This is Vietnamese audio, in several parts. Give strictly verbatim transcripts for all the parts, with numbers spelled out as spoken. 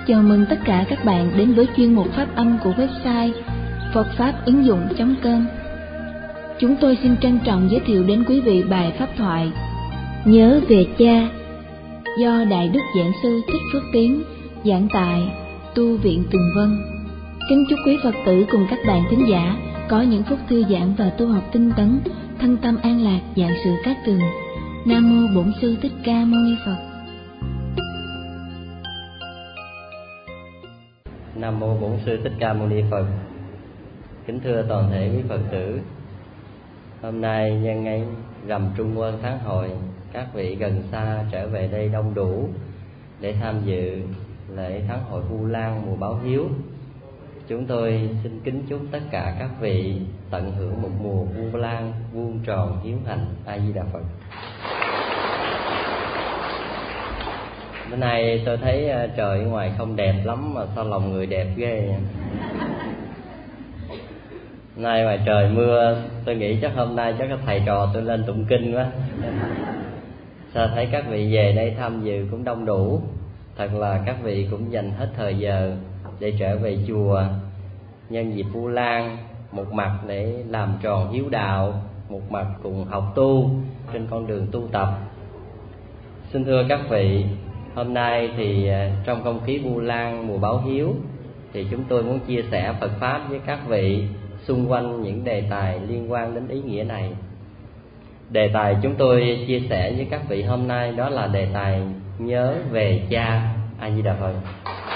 Chào mừng tất cả các bạn đến với chuyên mục phát âm của website phật pháp ứng dụng chấm com. Chúng tôi xin trân trọng giới thiệu đến quý vị bài pháp thoại Nhớ về cha do Đại Đức Giảng Sư Thích Phước Tiến giảng tại Tu viện Tường Vân. Kính chúc quý Phật tử cùng các bạn thính giả có những phút thư giãn và tu học tinh tấn, thân tâm an lạc, vạn sự cát tường. Nam mô Bổn Sư Thích Ca Mâu Ni Phật. Nam mô Bổn Sư Thích Ca Mâu Ni Phật. Kính thưa toàn thể quý Phật tử, hôm nay nhân ngày rằm Trung Quân tháng Hội, các vị gần xa trở về đây đông đủ để tham dự lễ tháng hội Vu Lan mùa báo hiếu. Chúng tôi xin kính chúc tất cả các vị tận hưởng một mùa Vu Lan vuông tròn hiếu hạnh. A Di Đà Phật. Bữa nay tôi thấy trời ở ngoài không đẹp lắm mà sao lòng người đẹp ghê. Nay ngoài trời mưa, tôi nghĩ chắc hôm nay chắc thầy trò tôi lên tụng kinh quá. Sao thấy các vị về đây tham dự cũng đông đủ. Thật là các vị cũng dành hết thời giờ để trở về chùa nhân dịp Vu Lan, một mặt để làm tròn hiếu đạo, một mặt cùng học tu trên con đường tu tập. Xin thưa các vị, hôm nay thì trong không khí Vu Lan mùa báo hiếu thì chúng tôi muốn chia sẻ Phật pháp với các vị xung quanh những đề tài liên quan đến ý nghĩa này. Đề tài chúng tôi chia sẻ với các vị hôm nay đó là đề tài nhớ về cha. A Di Đà Phật.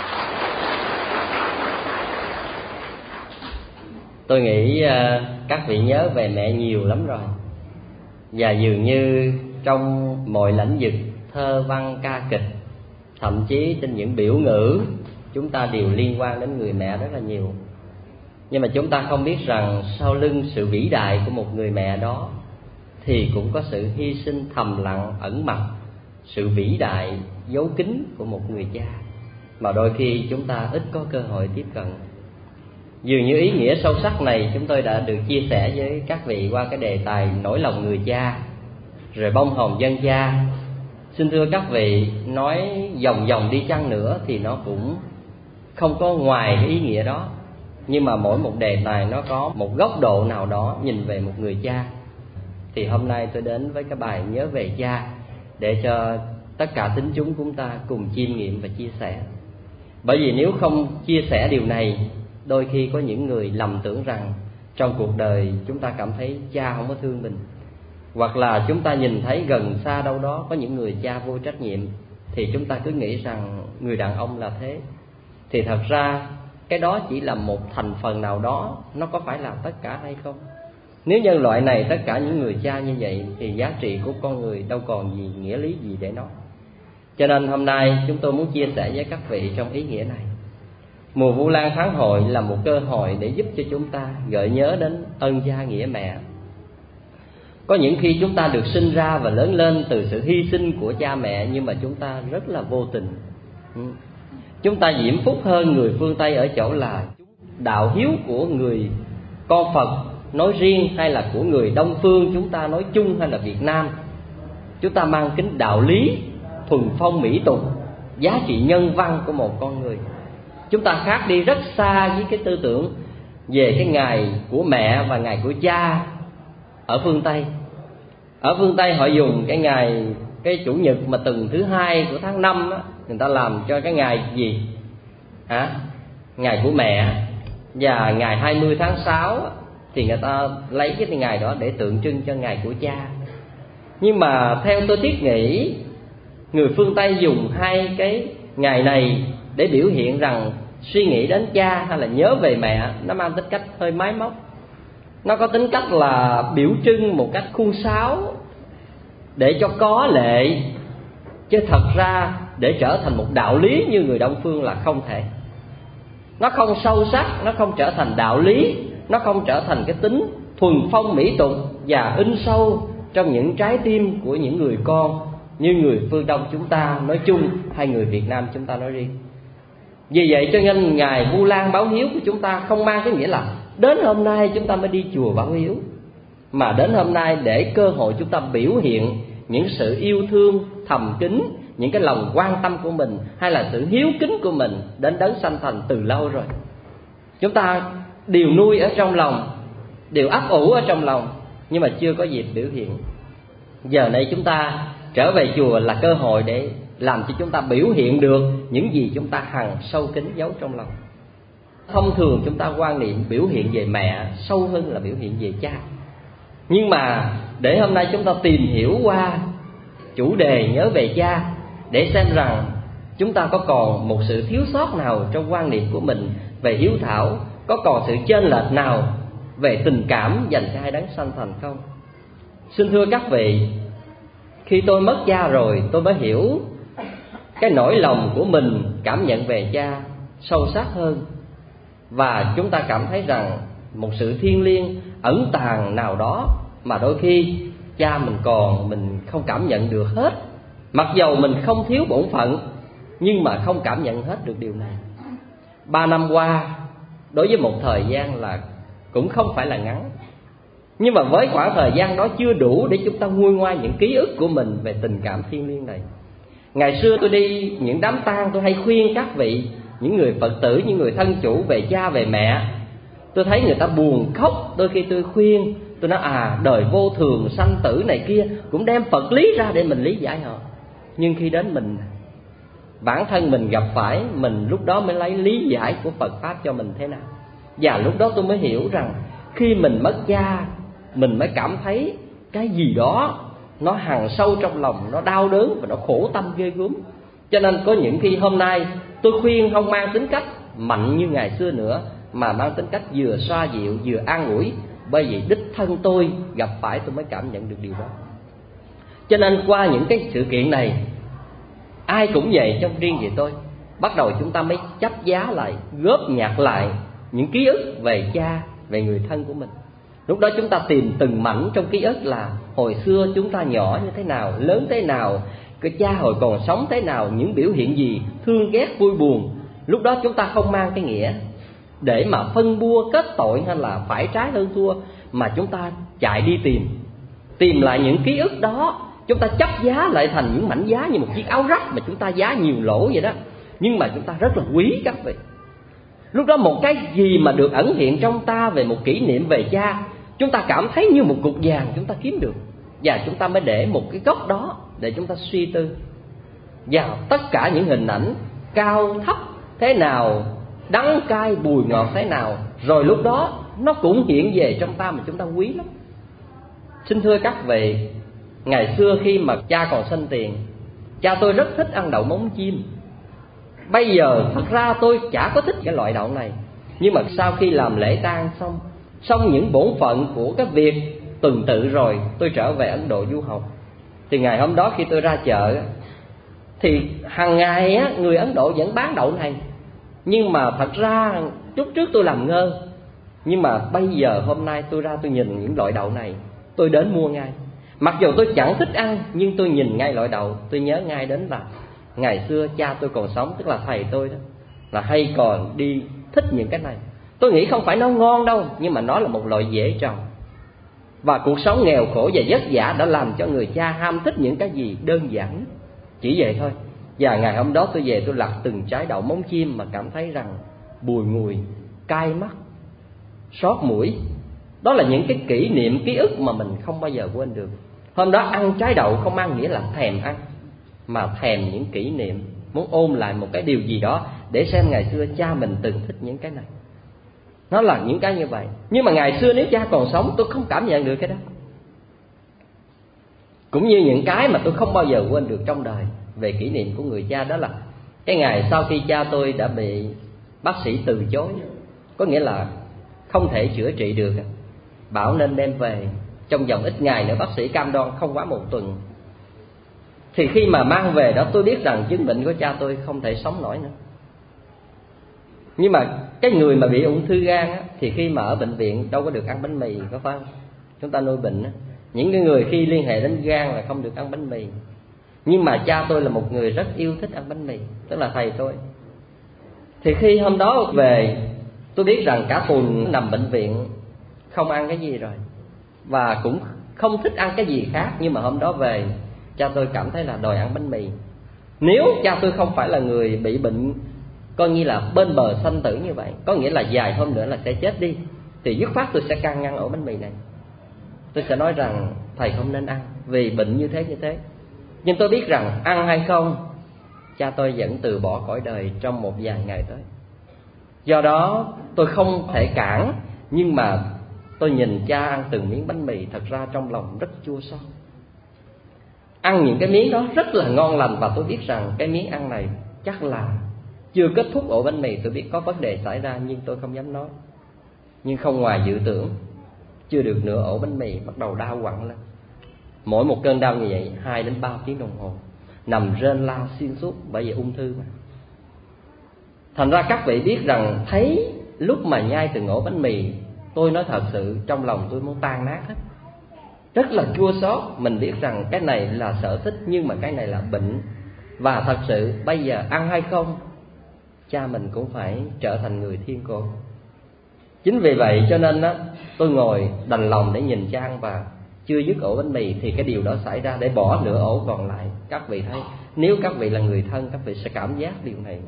Tôi nghĩ các vị nhớ về mẹ nhiều lắm rồi. Và dường như trong mọi lĩnh vực thơ văn ca kịch, thậm chí trên những biểu ngữ, chúng ta đều liên quan đến người mẹ rất là nhiều. Nhưng mà chúng ta không biết rằng sau lưng sự vĩ đại của một người mẹ đó thì cũng có sự hy sinh thầm lặng ẩn mật, sự vĩ đại giấu kín của một người cha mà đôi khi chúng ta ít có cơ hội tiếp cận. Dường như ý nghĩa sâu sắc này chúng tôi đã được chia sẻ với các vị qua cái đề tài nỗi lòng người cha, rồi bông hồng dân cha. Xin thưa các vị, nói vòng vòng đi chăng nữa thì nó cũng không có ngoài cái ý nghĩa đó. Nhưng mà mỗi một đề tài nó có một góc độ nào đó nhìn về một người cha. Thì hôm nay tôi đến với cái bài nhớ về cha để cho tất cả tín chúng chúng ta cùng chiêm nghiệm và chia sẻ. Bởi vì nếu không chia sẻ điều này, đôi khi có những người lầm tưởng rằng trong cuộc đời chúng ta cảm thấy cha không có thương mình, hoặc là chúng ta nhìn thấy gần xa đâu đó có những người cha vô trách nhiệm, thì chúng ta cứ nghĩ rằng người đàn ông là thế. Thì thật ra cái đó chỉ là một thành phần nào đó, nó có phải là tất cả hay không? Nếu nhân loại này tất cả những người cha như vậy thì giá trị của con người đâu còn gì, nghĩa lý gì để nói. Cho nên hôm nay chúng tôi muốn chia sẻ với các vị trong ý nghĩa này. Mùa Vu Lan tháng hội là một cơ hội để giúp cho chúng ta gợi nhớ đến ơn cha nghĩa mẹ. Có những khi chúng ta được sinh ra và lớn lên từ sự hy sinh của cha mẹ, nhưng mà chúng ta rất là vô tình. Chúng ta diễm phúc hơn người phương Tây ở chỗ là đạo hiếu của người con Phật nói riêng, hay là của người Đông phương chúng ta nói chung, hay là Việt Nam, chúng ta mang kính đạo lý, thuần phong mỹ tục, giá trị nhân văn của một con người. Chúng ta khác đi rất xa với cái tư tưởng về cái ngày của mẹ và ngày của cha ở phương Tây. Ở phương Tây họ dùng cái ngày, cái chủ nhật mà tuần thứ hai của tháng năm á, người ta làm cho cái ngày gì? Hả? Ngày của mẹ. Và ngày hai mươi tháng sáu thì người ta lấy cái ngày đó để tượng trưng cho ngày của cha. Nhưng mà theo tôi thiết nghĩ, người phương Tây dùng hai cái ngày này để biểu hiện rằng suy nghĩ đến cha hay là nhớ về mẹ nó mang tính cách hơi máy móc. Nó có tính cách là biểu trưng một cách khuôn sáo để cho có lệ, chứ thật ra để trở thành một đạo lý như người Đông phương là không thể. Nó không sâu sắc, nó không trở thành đạo lý, nó không trở thành cái tính thuần phong mỹ tục và in sâu trong những trái tim của những người con như người phương Đông chúng ta nói chung, hay người Việt Nam chúng ta nói riêng. Vì vậy cho nên ngày Vu Lan báo hiếu của chúng ta không mang cái nghĩa là đến hôm nay chúng ta mới đi chùa báo hiếu, mà đến hôm nay để cơ hội chúng ta biểu hiện những sự yêu thương thầm kín những cái lòng quan tâm của mình hay là sự hiếu kính của mình đến đấng sanh thành từ lâu rồi. Chúng ta đều nuôi ở trong lòng, đều ấp ủ ở trong lòng, nhưng mà chưa có dịp biểu hiện. Giờ này chúng ta trở về chùa là cơ hội để làm cho chúng ta biểu hiện được những gì chúng ta hằng sâu kín giấu trong lòng. Thông thường chúng ta quan niệm biểu hiện về mẹ sâu hơn là biểu hiện về cha. Nhưng mà để hôm nay chúng ta tìm hiểu qua chủ đề nhớ về cha, để xem rằng chúng ta có còn một sự thiếu sót nào trong quan niệm của mình về hiếu thảo, có còn sự chênh lệch nào về tình cảm dành cho hai đấng sanh thành không. Xin thưa các vị, khi tôi mất cha rồi tôi mới hiểu cái nỗi lòng của mình cảm nhận về cha sâu sắc hơn. Và chúng ta cảm thấy rằng một sự thiêng liêng ẩn tàng nào đó mà đôi khi cha mình còn mình không cảm nhận được hết. Mặc dầu mình không thiếu bổn phận, nhưng mà không cảm nhận hết được điều này. Ba năm qua đối với một thời gian là cũng không phải là ngắn, nhưng mà với khoảng thời gian đó chưa đủ để chúng ta nguôi ngoai những ký ức của mình về tình cảm thiêng liêng này. Ngày xưa tôi đi những đám tang, tôi hay khuyên các vị, những người Phật tử, những người thân chủ về cha về mẹ. Tôi thấy người ta buồn khóc, đôi khi tôi khuyên, tôi nói à đời vô thường, sanh tử này kia, cũng đem Phật lý ra để mình lý giải họ. Nhưng khi đến mình, bản thân mình gặp phải, mình lúc đó mới lấy lý giải của Phật Pháp cho mình thế nào. Và lúc đó tôi mới hiểu rằng khi mình mất cha, mình mới cảm thấy cái gì đó nó hằn sâu trong lòng, nó đau đớn và nó khổ tâm ghê gớm. Cho nên có những khi hôm nay tôi khuyên không mang tính cách mạnh như ngày xưa nữa, mà mang tính cách vừa xoa dịu vừa an ủi, bởi vì đích thân tôi gặp phải tôi mới cảm nhận được điều đó. Cho nên qua những cái sự kiện này, ai cũng vậy, trong riêng về tôi, bắt đầu chúng ta mới chấp giá lại, góp nhặt lại những ký ức về cha, về người thân của mình. Lúc đó chúng ta tìm từng mảnh trong ký ức là hồi xưa chúng ta nhỏ như thế nào, lớn thế nào, cái cha hồi còn sống thế nào, những biểu hiện gì, thương ghét vui buồn. Lúc đó chúng ta không mang cái nghĩa để mà phân bua kết tội hay là phải trái hơn thua, mà chúng ta chạy đi tìm Tìm lại những ký ức đó. Chúng ta chấp giá lại thành những mảnh giá như một chiếc áo rách mà chúng ta giá nhiều lỗ vậy đó, nhưng mà chúng ta rất là quý các vị. Lúc đó một cái gì mà được ẩn hiện trong ta về một kỷ niệm về cha, chúng ta cảm thấy như một cục vàng chúng ta kiếm được, và chúng ta mới để một cái góc đó để chúng ta suy tư vào tất cả những hình ảnh cao thấp thế nào, đắng cay bùi ngọt thế nào, rồi lúc đó nó cũng hiện về trong ta mà chúng ta quý lắm. Xin thưa các vị, ngày xưa khi mà cha còn sinh tiền, cha tôi rất thích ăn đậu móng chim. Bây giờ thật ra tôi chả có thích cái loại đậu này, nhưng mà sau khi làm lễ tang xong, xong những bổn phận của cái việc tuần tự rồi, tôi trở về Ấn Độ du học. Thì ngày hôm đó khi tôi ra chợ, thì hàng ngày á, người Ấn Độ vẫn bán đậu này. Nhưng mà thật ra lúc trước tôi làm ngơ, nhưng mà bây giờ hôm nay tôi ra tôi nhìn những loại đậu này, tôi đến mua ngay. Mặc dù tôi chẳng thích ăn, nhưng tôi nhìn ngay loại đậu, tôi nhớ ngay đến là ngày xưa cha tôi còn sống, tức là thầy tôi đó, là hay còn đi thích những cái này. Tôi nghĩ không phải nó ngon đâu, nhưng mà nó là một loại dễ trồng. Và cuộc sống nghèo khổ và vất vả đã làm cho người cha ham thích những cái gì đơn giản, chỉ vậy thôi. Và ngày hôm đó tôi về tôi lặt từng trái đậu móng chim mà cảm thấy rằng bùi ngùi, cay mắt, xót mũi. Đó là những cái kỷ niệm, ký ức mà mình không bao giờ quên được. Hôm đó ăn trái đậu không mang nghĩa là thèm ăn, mà thèm những kỷ niệm, muốn ôm lại một cái điều gì đó để xem ngày xưa cha mình từng thích những cái này. Nó là những cái như vậy. Nhưng mà ngày xưa nếu cha còn sống, tôi không cảm nhận được cái đó. Cũng như những cái mà tôi không bao giờ quên được trong đời về kỷ niệm của người cha, đó là cái ngày sau khi cha tôi đã bị bác sĩ từ chối, có nghĩa là không thể chữa trị được, bảo nên đem về trong vòng ít ngày nữa, bác sĩ cam đoan không quá một tuần. Thì khi mà mang về đó, tôi biết rằng chứng bệnh của cha tôi không thể sống nổi nữa. Nhưng mà cái người mà bị ung thư gan á, thì khi mà ở bệnh viện đâu có được ăn bánh mì, có phải không? Chúng ta nuôi bệnh á, những cái người khi liên hệ đến gan là không được ăn bánh mì. Nhưng mà cha tôi là một người rất yêu thích ăn bánh mì, tức là thầy tôi. Thì khi hôm đó về, tôi biết rằng cả tuần nằm bệnh viện không ăn cái gì rồi, và cũng không thích ăn cái gì khác. Nhưng mà hôm đó về, cha tôi cảm thấy là đòi ăn bánh mì. Nếu cha tôi không phải là người bị bệnh coi như là bên bờ sanh tử như vậy, có nghĩa là vài hôm nữa là sẽ chết đi, thì dứt khoát tôi sẽ can ngăn ổ bánh mì này. Tôi sẽ nói rằng thầy không nên ăn vì bệnh như thế như thế. Nhưng tôi biết rằng ăn hay không, cha tôi vẫn từ bỏ cõi đời trong một vài ngày tới. Do đó tôi không thể cản, nhưng mà tôi nhìn cha ăn từng miếng bánh mì, thật ra trong lòng rất chua xót. Ăn những cái miếng đó rất là ngon lành, và tôi biết rằng cái miếng ăn này chắc là chưa kết thúc ổ bánh mì. Tôi biết có vấn đề xảy ra nhưng tôi không dám nói. Nhưng không ngoài dự tưởng, chưa được nửa ổ bánh mì bắt đầu đau quặn lên. Mỗi một cơn đau như vậy hai đến ba tiếng đồng hồ, nằm rên la xuyên suốt, bởi vì ung thư mà. Thành ra các vị biết rằng thấy lúc mà nhai từng ổ bánh mì, tôi nói thật sự trong lòng tôi muốn tan nát hết, rất là chua xót. Mình biết rằng cái này là sở thích, nhưng mà cái này là bệnh. Và thật sự bây giờ ăn hay không, cha mình cũng phải trở thành người thiên cổ. Chính vì vậy cho nên đó, tôi ngồi đành lòng để nhìn cha ăn, và chưa dứt ổ bánh mì thì cái điều đó xảy ra, để bỏ nửa ổ còn lại. Các vị thấy, nếu các vị là người thân, các vị sẽ cảm giác điều này.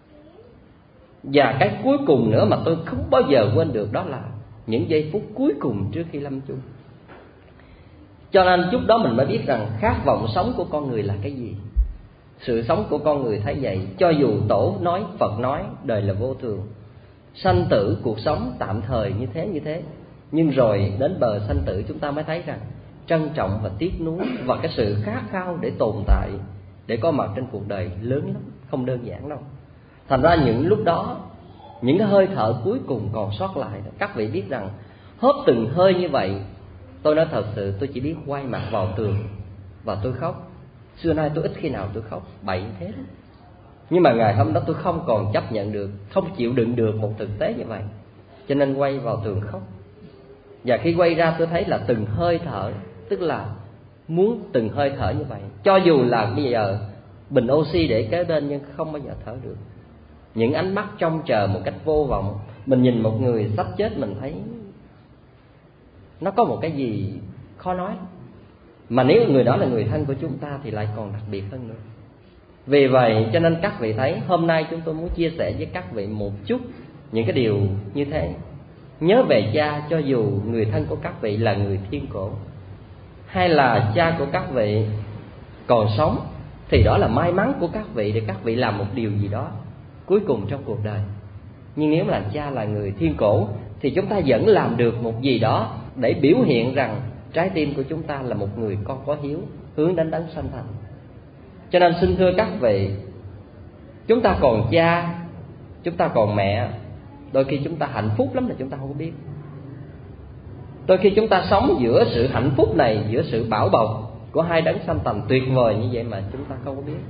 Và cái cuối cùng nữa mà tôi không bao giờ quên được, đó là những giây phút cuối cùng trước khi lâm chung. Cho nên lúc đó mình mới biết rằng khát vọng sống của con người là cái gì. Sự sống của con người thấy vậy. Cho dù Tổ nói, Phật nói, đời là vô thường, sanh tử cuộc sống tạm thời như thế như thế, nhưng rồi đến bờ sanh tử chúng ta mới thấy rằng trân trọng và tiếc nuối, và cái sự khát khao để tồn tại, để có mặt trên cuộc đời lớn lắm, không đơn giản đâu. Thành ra những lúc đó, những cái hơi thở cuối cùng còn sót lại, các vị biết rằng hớp từng hơi như vậy, tôi nói thật sự tôi chỉ biết quay mặt vào tường và tôi khóc. Xưa nay tôi ít khi nào tôi khóc bậy thế đó. Nhưng mà ngày hôm đó tôi không còn chấp nhận được, không chịu đựng được một thực tế như vậy, cho nên quay vào tường khóc. Và khi quay ra tôi thấy là từng hơi thở, tức là muốn từng hơi thở như vậy. Cho dù là bây giờ bình oxy để kế bên nhưng không bao giờ thở được. Những ánh mắt trông chờ một cách vô vọng. Mình nhìn một người sắp chết mình thấy nó có một cái gì khó nói. Mà nếu người đó là người thân của chúng ta thì lại còn đặc biệt hơn nữa. Vì vậy cho nên các vị thấy hôm nay chúng tôi muốn chia sẻ với các vị một chút những cái điều như thế. Nhớ về cha, cho dù người thân của các vị là người thiên cổ, hay là cha của các vị còn sống, thì đó là may mắn của các vị để các vị làm một điều gì đó cuối cùng trong cuộc đời. Nhưng nếu là cha là người thiên cổ thì chúng ta vẫn làm được một gì đó để biểu hiện rằng trái tim của chúng ta là một người con có hiếu, hướng đến đấng sanh thành. Cho nên xin thưa các vị, chúng ta còn cha, chúng ta còn mẹ, đôi khi chúng ta hạnh phúc lắm mà chúng ta không có biết. Đôi khi chúng ta sống giữa sự hạnh phúc này, giữa sự bảo bọc của hai đấng sanh thành tuyệt vời như vậy mà chúng ta không có biết.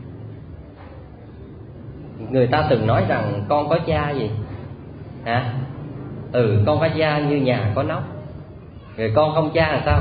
Người ta từng nói rằng con có cha gì? Hả? Ừ, con có cha như nhà có nóc. Rồi con không cha là sao?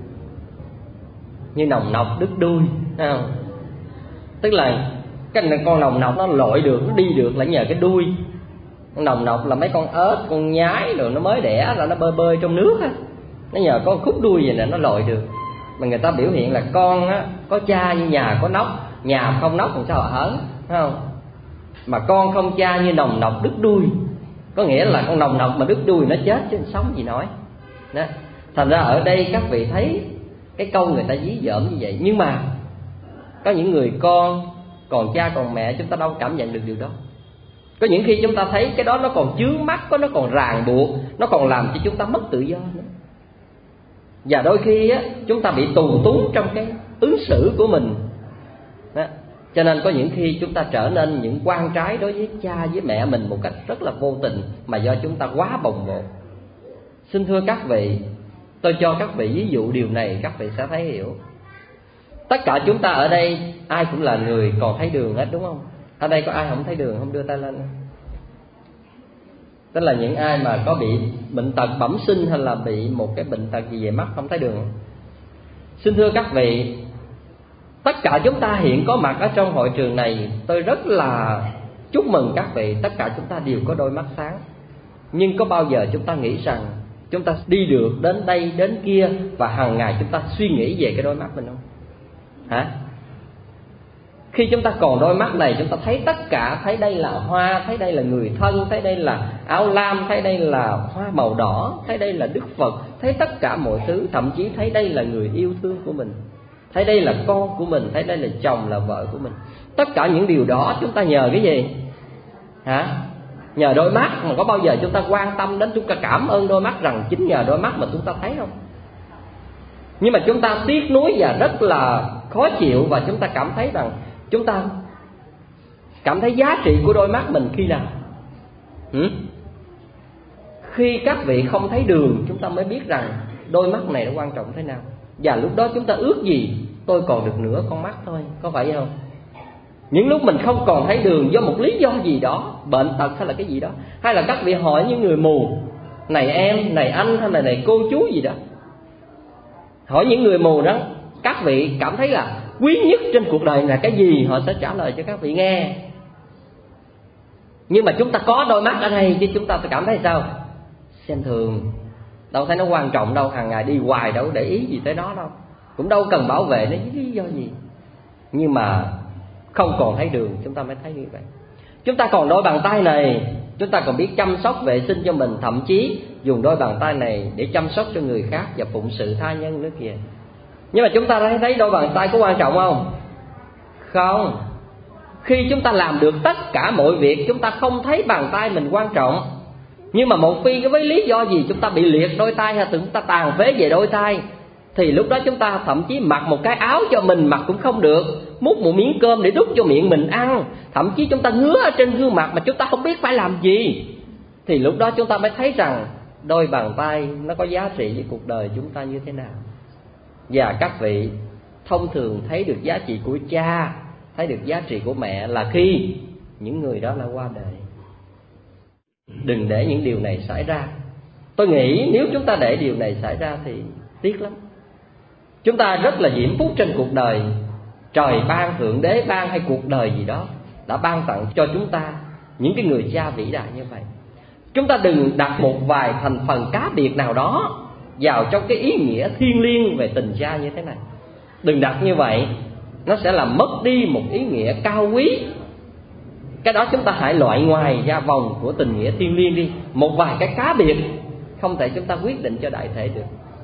Như nòng nọc đứt đuôi, thấy không? Tức là cái này con nòng nọc nó lội được, nó đi được là nhờ cái đuôi. Con nòng nọc là mấy con ếch, con nhái rồi nó mới đẻ ra nó bơi bơi trong nước á, nó nhờ có khúc đuôi vậy nè nó lội được. Mà người ta biểu hiện là con á có cha như nhà có nóc, nhà không nóc làm sao ở, thấy không? Mà con không cha như nòng nọc đứt đuôi, có nghĩa là con nòng nọc mà đứt đuôi nó chết chứ sống gì nói. Đó. Thành ra ở đây các vị thấy cái câu người ta dí dỏm như vậy. Nhưng mà có những người con còn cha còn mẹ chúng ta đâu cảm nhận được điều đó. Có những khi chúng ta thấy cái đó nó còn chướng mắt, có nó còn ràng buộc, nó còn làm cho chúng ta mất tự do nữa. Và đôi khi á, chúng ta bị tù túng trong cái ứng xử của mình đó. Cho nên có những khi chúng ta trở nên những quan trái đối với cha với mẹ mình một cách rất là vô tình, mà do chúng ta quá bồng bột. Xin thưa các vị, tôi cho các vị ví dụ điều này các vị sẽ thấy hiểu. Tất cả chúng ta ở đây ai cũng là người còn thấy đường hết, đúng không? Ở đây có ai không thấy đường không, đưa tay lên. Tức là những ai mà có bị bệnh tật bẩm sinh hay là bị một cái bệnh tật gì về mắt không thấy đường không? Xin thưa các vị, tất cả chúng ta hiện có mặt ở trong hội trường này, tôi rất là chúc mừng các vị. Tất cả chúng ta đều có đôi mắt sáng. Nhưng có bao giờ chúng ta nghĩ rằng chúng ta đi được đến đây đến kia và hàng ngày chúng ta suy nghĩ về cái đôi mắt mình không? Hả? Khi chúng ta còn đôi mắt này, chúng ta thấy tất cả, thấy đây là hoa, thấy đây là người thân, thấy đây là áo lam, thấy đây là hoa màu đỏ, thấy đây là Đức Phật, thấy tất cả mọi thứ, thậm chí thấy đây là người yêu thương của mình, thấy đây là con của mình, thấy đây là chồng, là vợ của mình. Tất cả những điều đó chúng ta nhờ cái gì? Hả? Nhờ đôi mắt. Mà có bao giờ chúng ta quan tâm đến, chúng ta cảm ơn đôi mắt rằng chính nhờ đôi mắt mà chúng ta thấy không? Nhưng mà chúng ta tiếc nuối và rất là khó chịu, và chúng ta cảm thấy rằng chúng ta cảm thấy giá trị của đôi mắt mình khi nào? Ừ? Khi các vị không thấy đường, chúng ta mới biết rằng đôi mắt này nó quan trọng thế nào. Và lúc đó chúng ta ước gì tôi còn được nửa con mắt thôi, có phải không? Những lúc mình không còn thấy đường do một lý do gì đó, bệnh tật hay là cái gì đó, hay là các vị hỏi những người mù, này em, này anh, hay là này cô chú gì đó, hỏi những người mù đó, các vị cảm thấy là quý nhất trên cuộc đời là cái gì, họ sẽ trả lời cho các vị nghe. Nhưng mà chúng ta có đôi mắt ở đây chứ chúng ta cảm thấy sao? Xem thường, đâu thấy nó quan trọng đâu, hàng ngày đi hoài đâu để ý gì tới nó đâu, cũng đâu cần bảo vệ nó với lý do gì. Nhưng mà không còn thấy đường, chúng ta mới thấy như vậy. Chúng ta còn đôi bàn tay này, chúng ta còn biết chăm sóc vệ sinh cho mình, thậm chí dùng đôi bàn tay này để chăm sóc cho người khác và phụng sự tha nhân nữa kìa. Nhưng mà chúng ta thấy, thấy đôi bàn tay có quan trọng không? Không. Khi chúng ta làm được tất cả mọi việc, chúng ta không thấy bàn tay mình quan trọng. Nhưng mà một khi với lý do gì chúng ta bị liệt đôi tay, hay chúng ta tàn phế về đôi tay, thì lúc đó chúng ta thậm chí mặc một cái áo cho mình mặc cũng không được, múc một miếng cơm để đút cho miệng mình ăn, thậm chí chúng ta ngứa ở trên gương mặt mà chúng ta không biết phải làm gì. Thì lúc đó chúng ta mới thấy rằng đôi bàn tay nó có giá trị với cuộc đời chúng ta như thế nào. Và các vị thông thường thấy được giá trị của cha, thấy được giá trị của mẹ là khi những người đó đã qua đời. Đừng để những điều này xảy ra. Tôi nghĩ nếu chúng ta để điều này xảy ra thì tiếc lắm. Chúng ta rất là diễm phúc trên cuộc đời, trời ban, thượng đế ban, hay cuộc đời gì đó đã ban tặng cho chúng ta những cái người cha vĩ đại như vậy. Chúng ta đừng đặt một vài thành phần cá biệt nào đó vào trong cái ý nghĩa thiêng liêng về tình cha như thế này. Đừng đặt như vậy, nó sẽ làm mất đi một ý nghĩa cao quý. Cái đó chúng ta hãy loại ngoài ra vòng của tình nghĩa thiêng liêng đi. Một vài cái cá biệt không thể chúng ta quyết định cho đại thể được.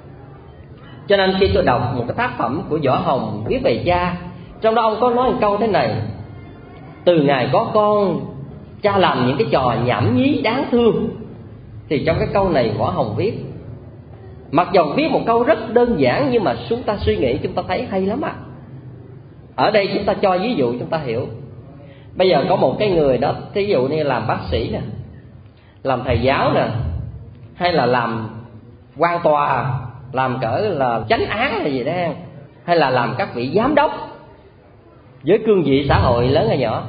Cho nên khi tôi đọc một cái tác phẩm của Võ Hồng viết về cha, trong đó ông có nói một câu thế này: từ ngày có con, cha làm những cái trò nhảm nhí đáng thương. Thì trong cái câu này Võ Hồng viết, mặc dù viết một câu rất đơn giản, nhưng mà chúng ta suy nghĩ chúng ta thấy hay lắm ạ. À. Ở đây chúng ta cho ví dụ chúng ta hiểu. Bây giờ có một cái người đó, thí dụ như làm bác sĩ nè, làm thầy giáo nè, hay là làm quan tòa, làm cỡ là chánh án hay gì đó, hay là làm các vị giám đốc với cương vị xã hội lớn hay nhỏ.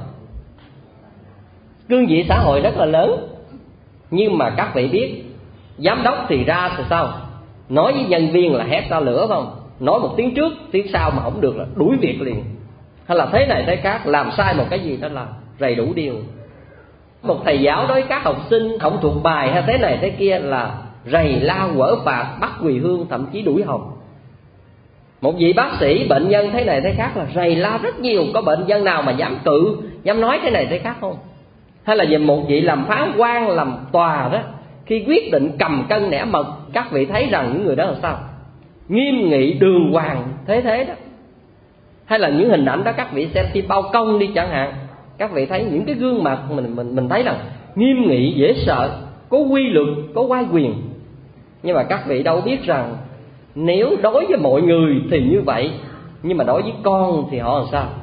Cương vị xã hội rất là lớn, nhưng mà các vị biết giám đốc thì ra thì sao? Nói với nhân viên là hét ra lửa, phải không? Nói một tiếng trước, tiếng sau mà không được là đuổi việc liền. Hay là thế này thế khác, làm sai một cái gì đó là rầy đủ điều. Một thầy giáo đối với các học sinh không thuộc bài hay thế này thế kia là rầy la quở phạt, bắt quỳ hương, thậm chí đuổi học. Một vị bác sĩ bệnh nhân thế này thế khác là rầy la rất nhiều. Có bệnh nhân nào mà dám cự, dám nói thế này thế khác không? Hay là về một vị làm phán quan, làm tòa đó, khi quyết định cầm cân nẻ mật, các vị thấy rằng những người đó là sao? Nghiêm nghị, đường hoàng, thế thế đó. Hay là những hình ảnh đó các vị xem phim bao công đi chẳng hạn, các vị thấy những cái gương mặt mình mình mình thấy rằng nghiêm nghị, dễ sợ, có quy luật, có oai quyền. Nhưng mà các vị đâu biết rằng nếu đối với mọi người thì như vậy, nhưng mà đối với con thì họ làm sao?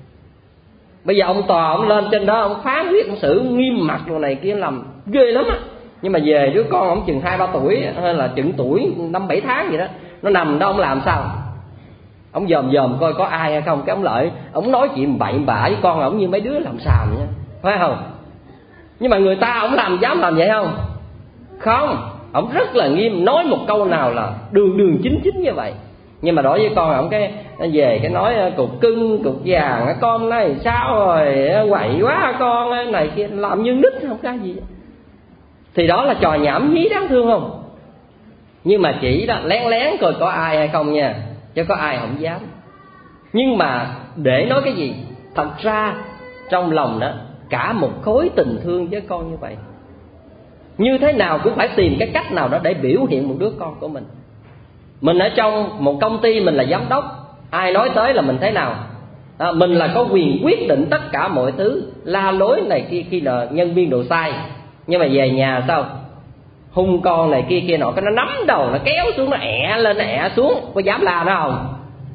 Bây giờ ông tòa ông lên trên đó, ông phán quyết, ông xử nghiêm mặt rồi này kia, làm ghê lắm á. Nhưng mà về đứa con ông chừng hai ba tuổi, hay là chừng tuổi năm bảy tháng gì đó, nó nằm đó ông làm sao? Ông dòm dòm coi có ai hay không, cái ông lợi ông nói chuyện bậy bạ với con ông như mấy đứa làm xàm nha, phải không? Nhưng mà người ta ông làm dám làm vậy không? Không, ông rất là nghiêm, nói một câu nào là đường đường chính chính như vậy. Nhưng mà đối với con ông cái về cái nói cục cưng cục vàng, con này sao rồi quậy quá con này kia, làm như nít không có gì. Thì đó là trò nhảm nhí đáng thương không? Nhưng mà chỉ là lén lén coi có ai hay không nha, chứ có ai không dám. Nhưng mà để nói cái gì? Thật ra trong lòng đó cả một khối tình thương với con như vậy. Như thế nào cũng phải tìm cái cách nào đó để biểu hiện một đứa con của mình. Mình ở trong một công ty, mình là giám đốc, ai nói tới là mình thế nào à, mình là có quyền quyết định tất cả mọi thứ, la lối này kia kia là nhân viên đồ sai. Nhưng mà về nhà sao? Hung con này kia kia nọ, cái nó nắm đầu, nó kéo xuống, nó ẹ lên, nó ẹ xuống. Có dám la nó không?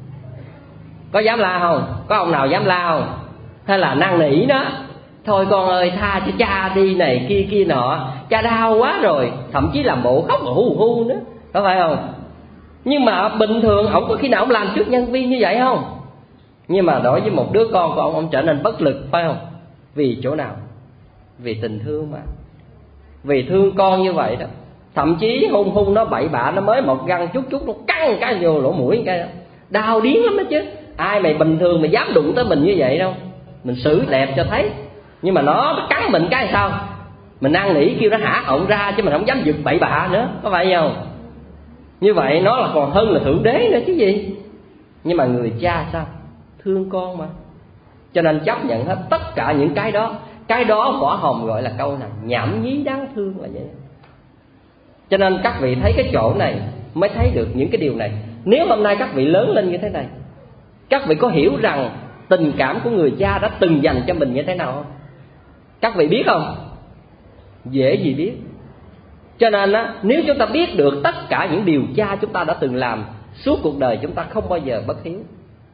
Có dám la không? Có ông nào dám la không? Hay là năn nỉ nó, thôi con ơi tha cho cha đi này kia kia nọ, cha đau quá rồi. Thậm chí làm bộ khóc hu hu nữa, có phải không? Nhưng mà bình thường ông có khi nào ông làm trước nhân viên như vậy không? Nhưng mà đối với một đứa con của ông, ông trở nên bất lực, phải không? Vì chỗ nào? Vì tình thương mà. Vì thương con như vậy đó. Thậm chí hung hung nó bậy bạ, nó mới một găng chút chút nó căng cái vô lỗ mũi cái đó, đau điếng lắm đó chứ. Ai mày bình thường mà dám đụng tới mình như vậy đâu, mình xử đẹp cho thấy. Nhưng mà nó, nó cắn mình cái sao? Mình năn nỉ kêu nó hả họng ra, chứ mình không dám giật bậy bạ nữa, có phải không? Như vậy nó là còn hơn là thượng đế nữa chứ gì. Nhưng mà người cha sao? Thương con mà, cho nên chấp nhận hết tất cả những cái đó. Cái đó Võ Hồng gọi là câu này nhảm nhí đáng thương là vậy. Cho nên các vị thấy cái chỗ này mới thấy được những cái điều này. Nếu hôm nay các vị lớn lên như thế này, các vị có hiểu rằng tình cảm của người cha đã từng dành cho mình như thế nào không? Các vị biết không? Dễ gì biết. Cho nên á, nếu chúng ta biết được tất cả những điều cha chúng ta đã từng làm, suốt cuộc đời chúng ta không bao giờ bất hiếu.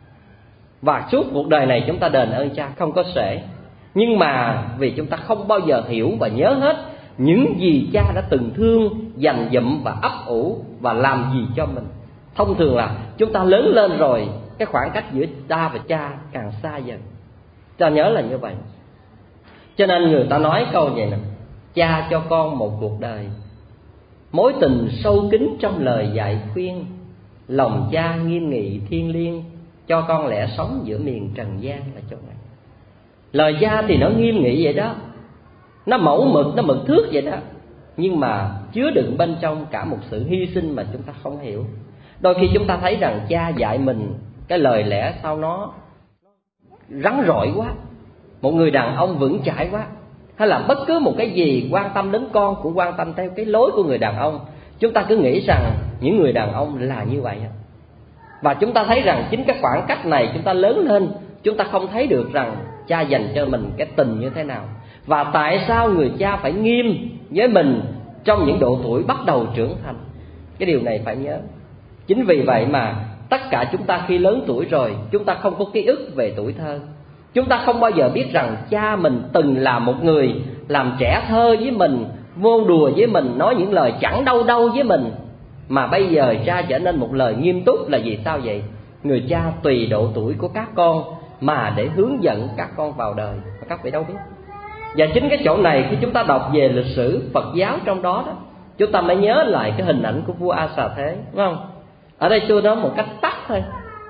Và suốt cuộc đời này chúng ta đền ơn cha không có xuể. Nhưng mà vì chúng ta không bao giờ hiểu và nhớ hết những gì cha đã từng thương, dành dụm và ấp ủ và làm gì cho mình. Thông thường là chúng ta lớn lên rồi, cái khoảng cách giữa ta và cha càng xa dần. Ta nhớ là như vậy. Cho nên người ta nói câu vậy nè: cha cho con một cuộc đời, mối tình sâu kín trong lời dạy khuyên, lòng cha nghiêm nghị thiêng liêng, cho con lẽ sống giữa miền trần gian là chỗ này. Lời cha thì nó nghiêm nghị vậy đó, nó mẫu mực, nó mực thước vậy đó, nhưng mà chứa đựng bên trong cả một sự hy sinh mà chúng ta không hiểu. Đôi khi chúng ta thấy rằng cha dạy mình cái lời lẽ sao nó rắn rỏi quá, một người đàn ông vững chãi quá, hay là bất cứ một cái gì quan tâm đến con cũng quan tâm theo cái lối của người đàn ông. Chúng ta cứ nghĩ rằng những người đàn ông là như vậy. Và chúng ta thấy rằng chính cái khoảng cách này chúng ta lớn lên, chúng ta không thấy được rằng cha dành cho mình cái tình như thế nào. Và tại sao người cha phải nghiêm với mình trong những độ tuổi bắt đầu trưởng thành. Cái điều này phải nhớ. Chính vì vậy mà tất cả chúng ta khi lớn tuổi rồi, chúng ta không có ký ức về tuổi thơ. Chúng ta không bao giờ biết rằng cha mình từng là một người làm trẻ thơ với mình, vô đùa với mình, nói những lời chẳng đâu đâu với mình. Mà bây giờ cha trở nên một lời nghiêm túc là vì sao vậy? Người cha tùy độ tuổi của các con mà để hướng dẫn các con vào đời, mà các vị đâu biết. Và chính cái chỗ này khi chúng ta đọc về lịch sử Phật giáo trong đó đó, chúng ta mới nhớ lại cái hình ảnh của vua A Xà Thế, đúng không? Ở đây tôi nói một cách tắt thôi.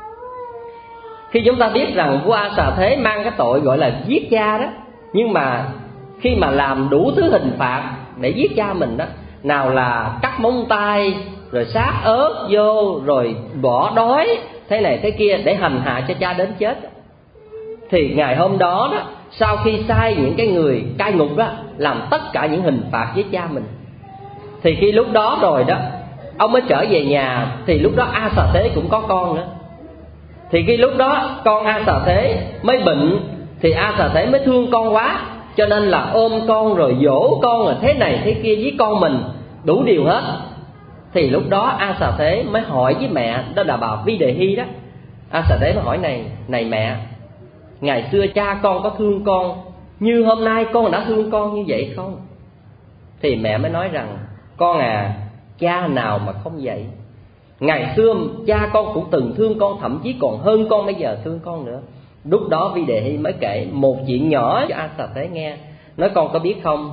Khi chúng ta biết rằng vua A Xà Thế mang cái tội gọi là giết cha đó, nhưng mà khi mà làm đủ thứ hình phạt để giết cha mình đó, nào là cắt móng tay, rồi sát ớt vô, rồi bỏ đói, thế này thế kia để hành hạ cho cha đến chết, thì ngày hôm đó đó, sau khi sai những cái người cai ngục đó làm tất cả những hình phạt với cha mình, thì khi lúc đó rồi đó, ông mới trở về nhà. Thì lúc đó A Xà Thế cũng có con nữa. Thì khi lúc đó con A Xà Thế mới bệnh, thì A Xà Thế mới thương con quá, cho nên là ôm con rồi dỗ con rồi thế này thế kia với con mình, đủ điều hết. Thì lúc đó A Xà Thế mới hỏi với mẹ, đó là bà Vi Đề Hy đó. A Xà Thế mới hỏi: này này mẹ, ngày xưa cha con có thương con như hôm nay con đã thương con như vậy không? Thì mẹ mới nói rằng: con à, cha nào mà không vậy. Ngày xưa cha con cũng từng thương con, thậm chí còn hơn con bây giờ thương con nữa. Lúc đó Vi Đề Hy mới kể một chuyện nhỏ cho A Xà Thế nghe. Nói: con có biết không,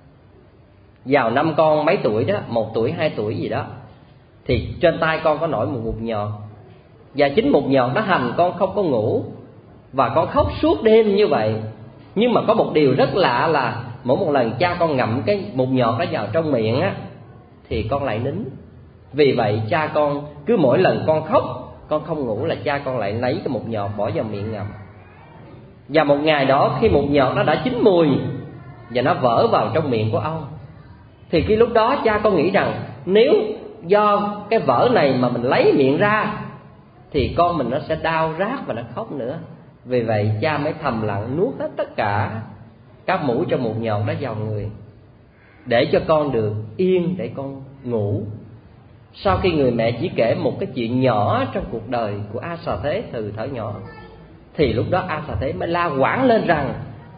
vào năm con mấy tuổi đó, một tuổi hai tuổi gì đó, thì trên tay con có nổi một mụn nhọt. Và chính mụn nhọt đó hành con không có ngủ, và con khóc suốt đêm như vậy. Nhưng mà có một điều rất lạ là mỗi một lần cha con ngậm cái mụn nhọt đó vào trong miệng á, thì con lại nín. Vì vậy cha con cứ mỗi lần con khóc, con không ngủ là cha con lại lấy cái mụn nhọt bỏ vào miệng ngậm. Và một ngày đó khi một nhọt nó đã chín mùi và nó vỡ vào trong miệng của ông, thì khi lúc đó cha con nghĩ rằng nếu do cái vỡ này mà mình lấy miệng ra thì con mình nó sẽ đau rát và nó khóc nữa. Vì vậy cha mới thầm lặng nuốt hết tất cả các muỗng trong một nhọt đó vào người, để cho con được yên, để con ngủ. Sau khi người mẹ chỉ kể một cái chuyện nhỏ trong cuộc đời của A Xà Thế từ thuở nhỏ, thì lúc đó A Xà Thế mới la quảng lên rằng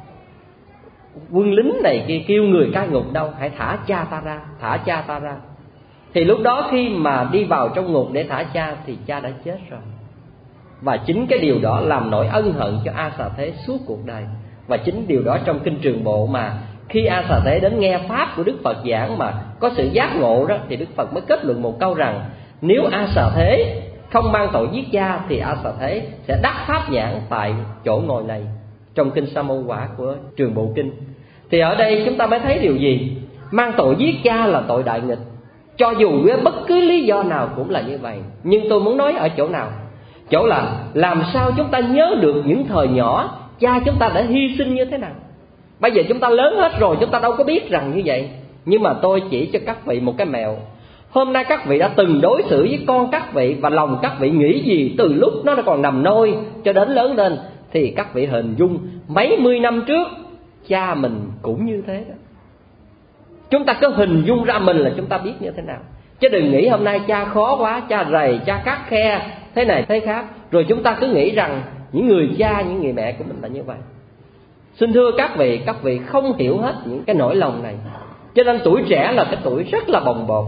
quân lính này kia kêu người cai ngục đâu, hãy thả cha ta ra, thả cha ta ra. Thì lúc đó khi mà đi vào trong ngục để thả cha thì cha đã chết rồi. Và chính cái điều đó làm nỗi ân hận cho A Xà Thế suốt cuộc đời. Và chính điều đó trong kinh Trường Bộ mà khi A Xà Thế đến nghe pháp của Đức Phật giảng mà có sự giác ngộ đó, thì Đức Phật mới kết luận một câu rằng nếu A Xà Thế không mang tội giết cha thì A Xà Thế sẽ đắc pháp giảng tại chỗ ngồi này, trong kinh Sa Môn Quả của Trường Bộ Kinh. Thì ở đây chúng ta mới thấy điều gì? Mang tội giết cha là tội đại nghịch, cho dù với bất cứ lý do nào cũng là như vậy. Nhưng tôi muốn nói ở chỗ nào? Chỗ là làm sao chúng ta nhớ được những thời nhỏ cha chúng ta đã hy sinh như thế nào. Bây giờ chúng ta lớn hết rồi, chúng ta đâu có biết rằng như vậy. Nhưng mà tôi chỉ cho các vị một cái mẹo. Hôm nay các vị đã từng đối xử với con các vị, và lòng các vị nghĩ gì từ lúc nó còn nằm nôi cho đến lớn lên, thì các vị hình dung mấy mươi năm trước cha mình cũng như thế đó. Chúng ta cứ hình dung ra mình là chúng ta biết như thế nào. Chứ đừng nghĩ hôm nay cha khó quá, cha rầy, cha cắt khe, thế này thế khác, rồi chúng ta cứ nghĩ rằng những người cha, những người mẹ của mình là như vậy. Xin thưa các vị, các vị không hiểu hết những cái nỗi lòng này. Cho nên tuổi trẻ là cái tuổi rất là bồng bột,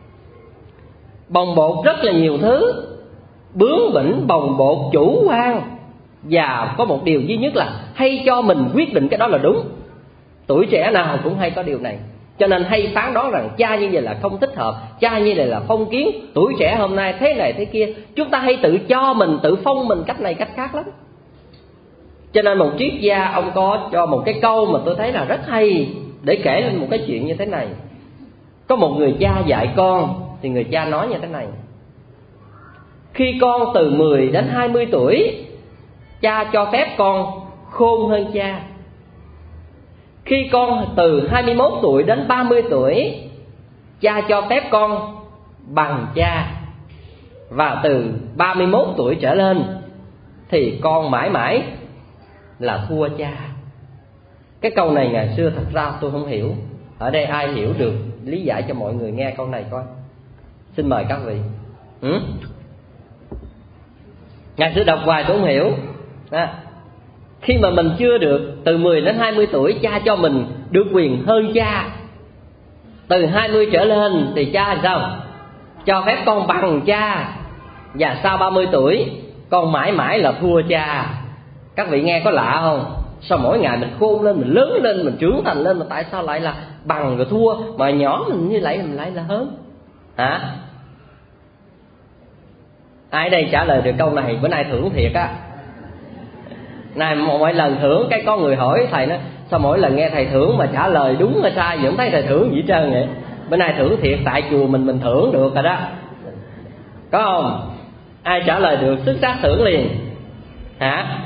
bồng bột rất là nhiều thứ, bướng bỉnh, bồng bột, chủ quan. Và có một điều duy nhất là hay cho mình quyết định cái đó là đúng. Tuổi trẻ nào cũng hay có điều này. Cho nên hay phán đoán rằng cha như vậy là không thích hợp, cha như vậy là phong kiến, tuổi trẻ hôm nay thế này thế kia. Chúng ta hay tự cho mình, tự phong mình cách này cách khác lắm. Cho nên một triết gia ông có cho một cái câu mà tôi thấy là rất hay, để kể lên một cái chuyện như thế này. Có một người cha dạy con, thì người cha nói như thế này: khi con từ mười đến hai mươi tuổi, cha cho phép con khôn hơn cha. Khi con từ hai mươi mốt tuổi đến ba mươi tuổi, cha cho phép con bằng cha. Và từ ba mươi mốt tuổi trở lên thì con mãi mãi là thua cha. Cái câu này ngày xưa thật ra tôi không hiểu. Ở đây ai hiểu được lý giải cho mọi người nghe câu này coi. Xin mời các vị. ừ? Ngày xưa đọc hoài tôi không hiểu đó. Khi mà mình chưa được từ mười đến hai mươi tuổi, cha cho mình được quyền hơn cha. Từ hai mươi trở lên thì cha làm sao? Cho phép con bằng cha. Và sau ba mươi tuổi con mãi mãi là thua cha. Các vị nghe có lạ không? Sao mỗi ngày mình khôn lên, mình lớn lên, mình trưởng thành lên, mà tại sao lại là bằng rồi thua, mà nhỏ mình như vậy mình lại là hơn? Hả? Ai đây trả lời được câu này? Bữa nay thưởng thiệt á. Này mỗi lần thưởng cái có người hỏi thầy nó, sao mỗi lần nghe thầy thưởng mà trả lời đúng hay sai, vẫn thấy thầy thưởng gì hết trơn vậy? Bữa nay thưởng thiệt, tại chùa mình mình thưởng được rồi đó. Có không? Ai trả lời được xuất sắc thưởng liền. Hả?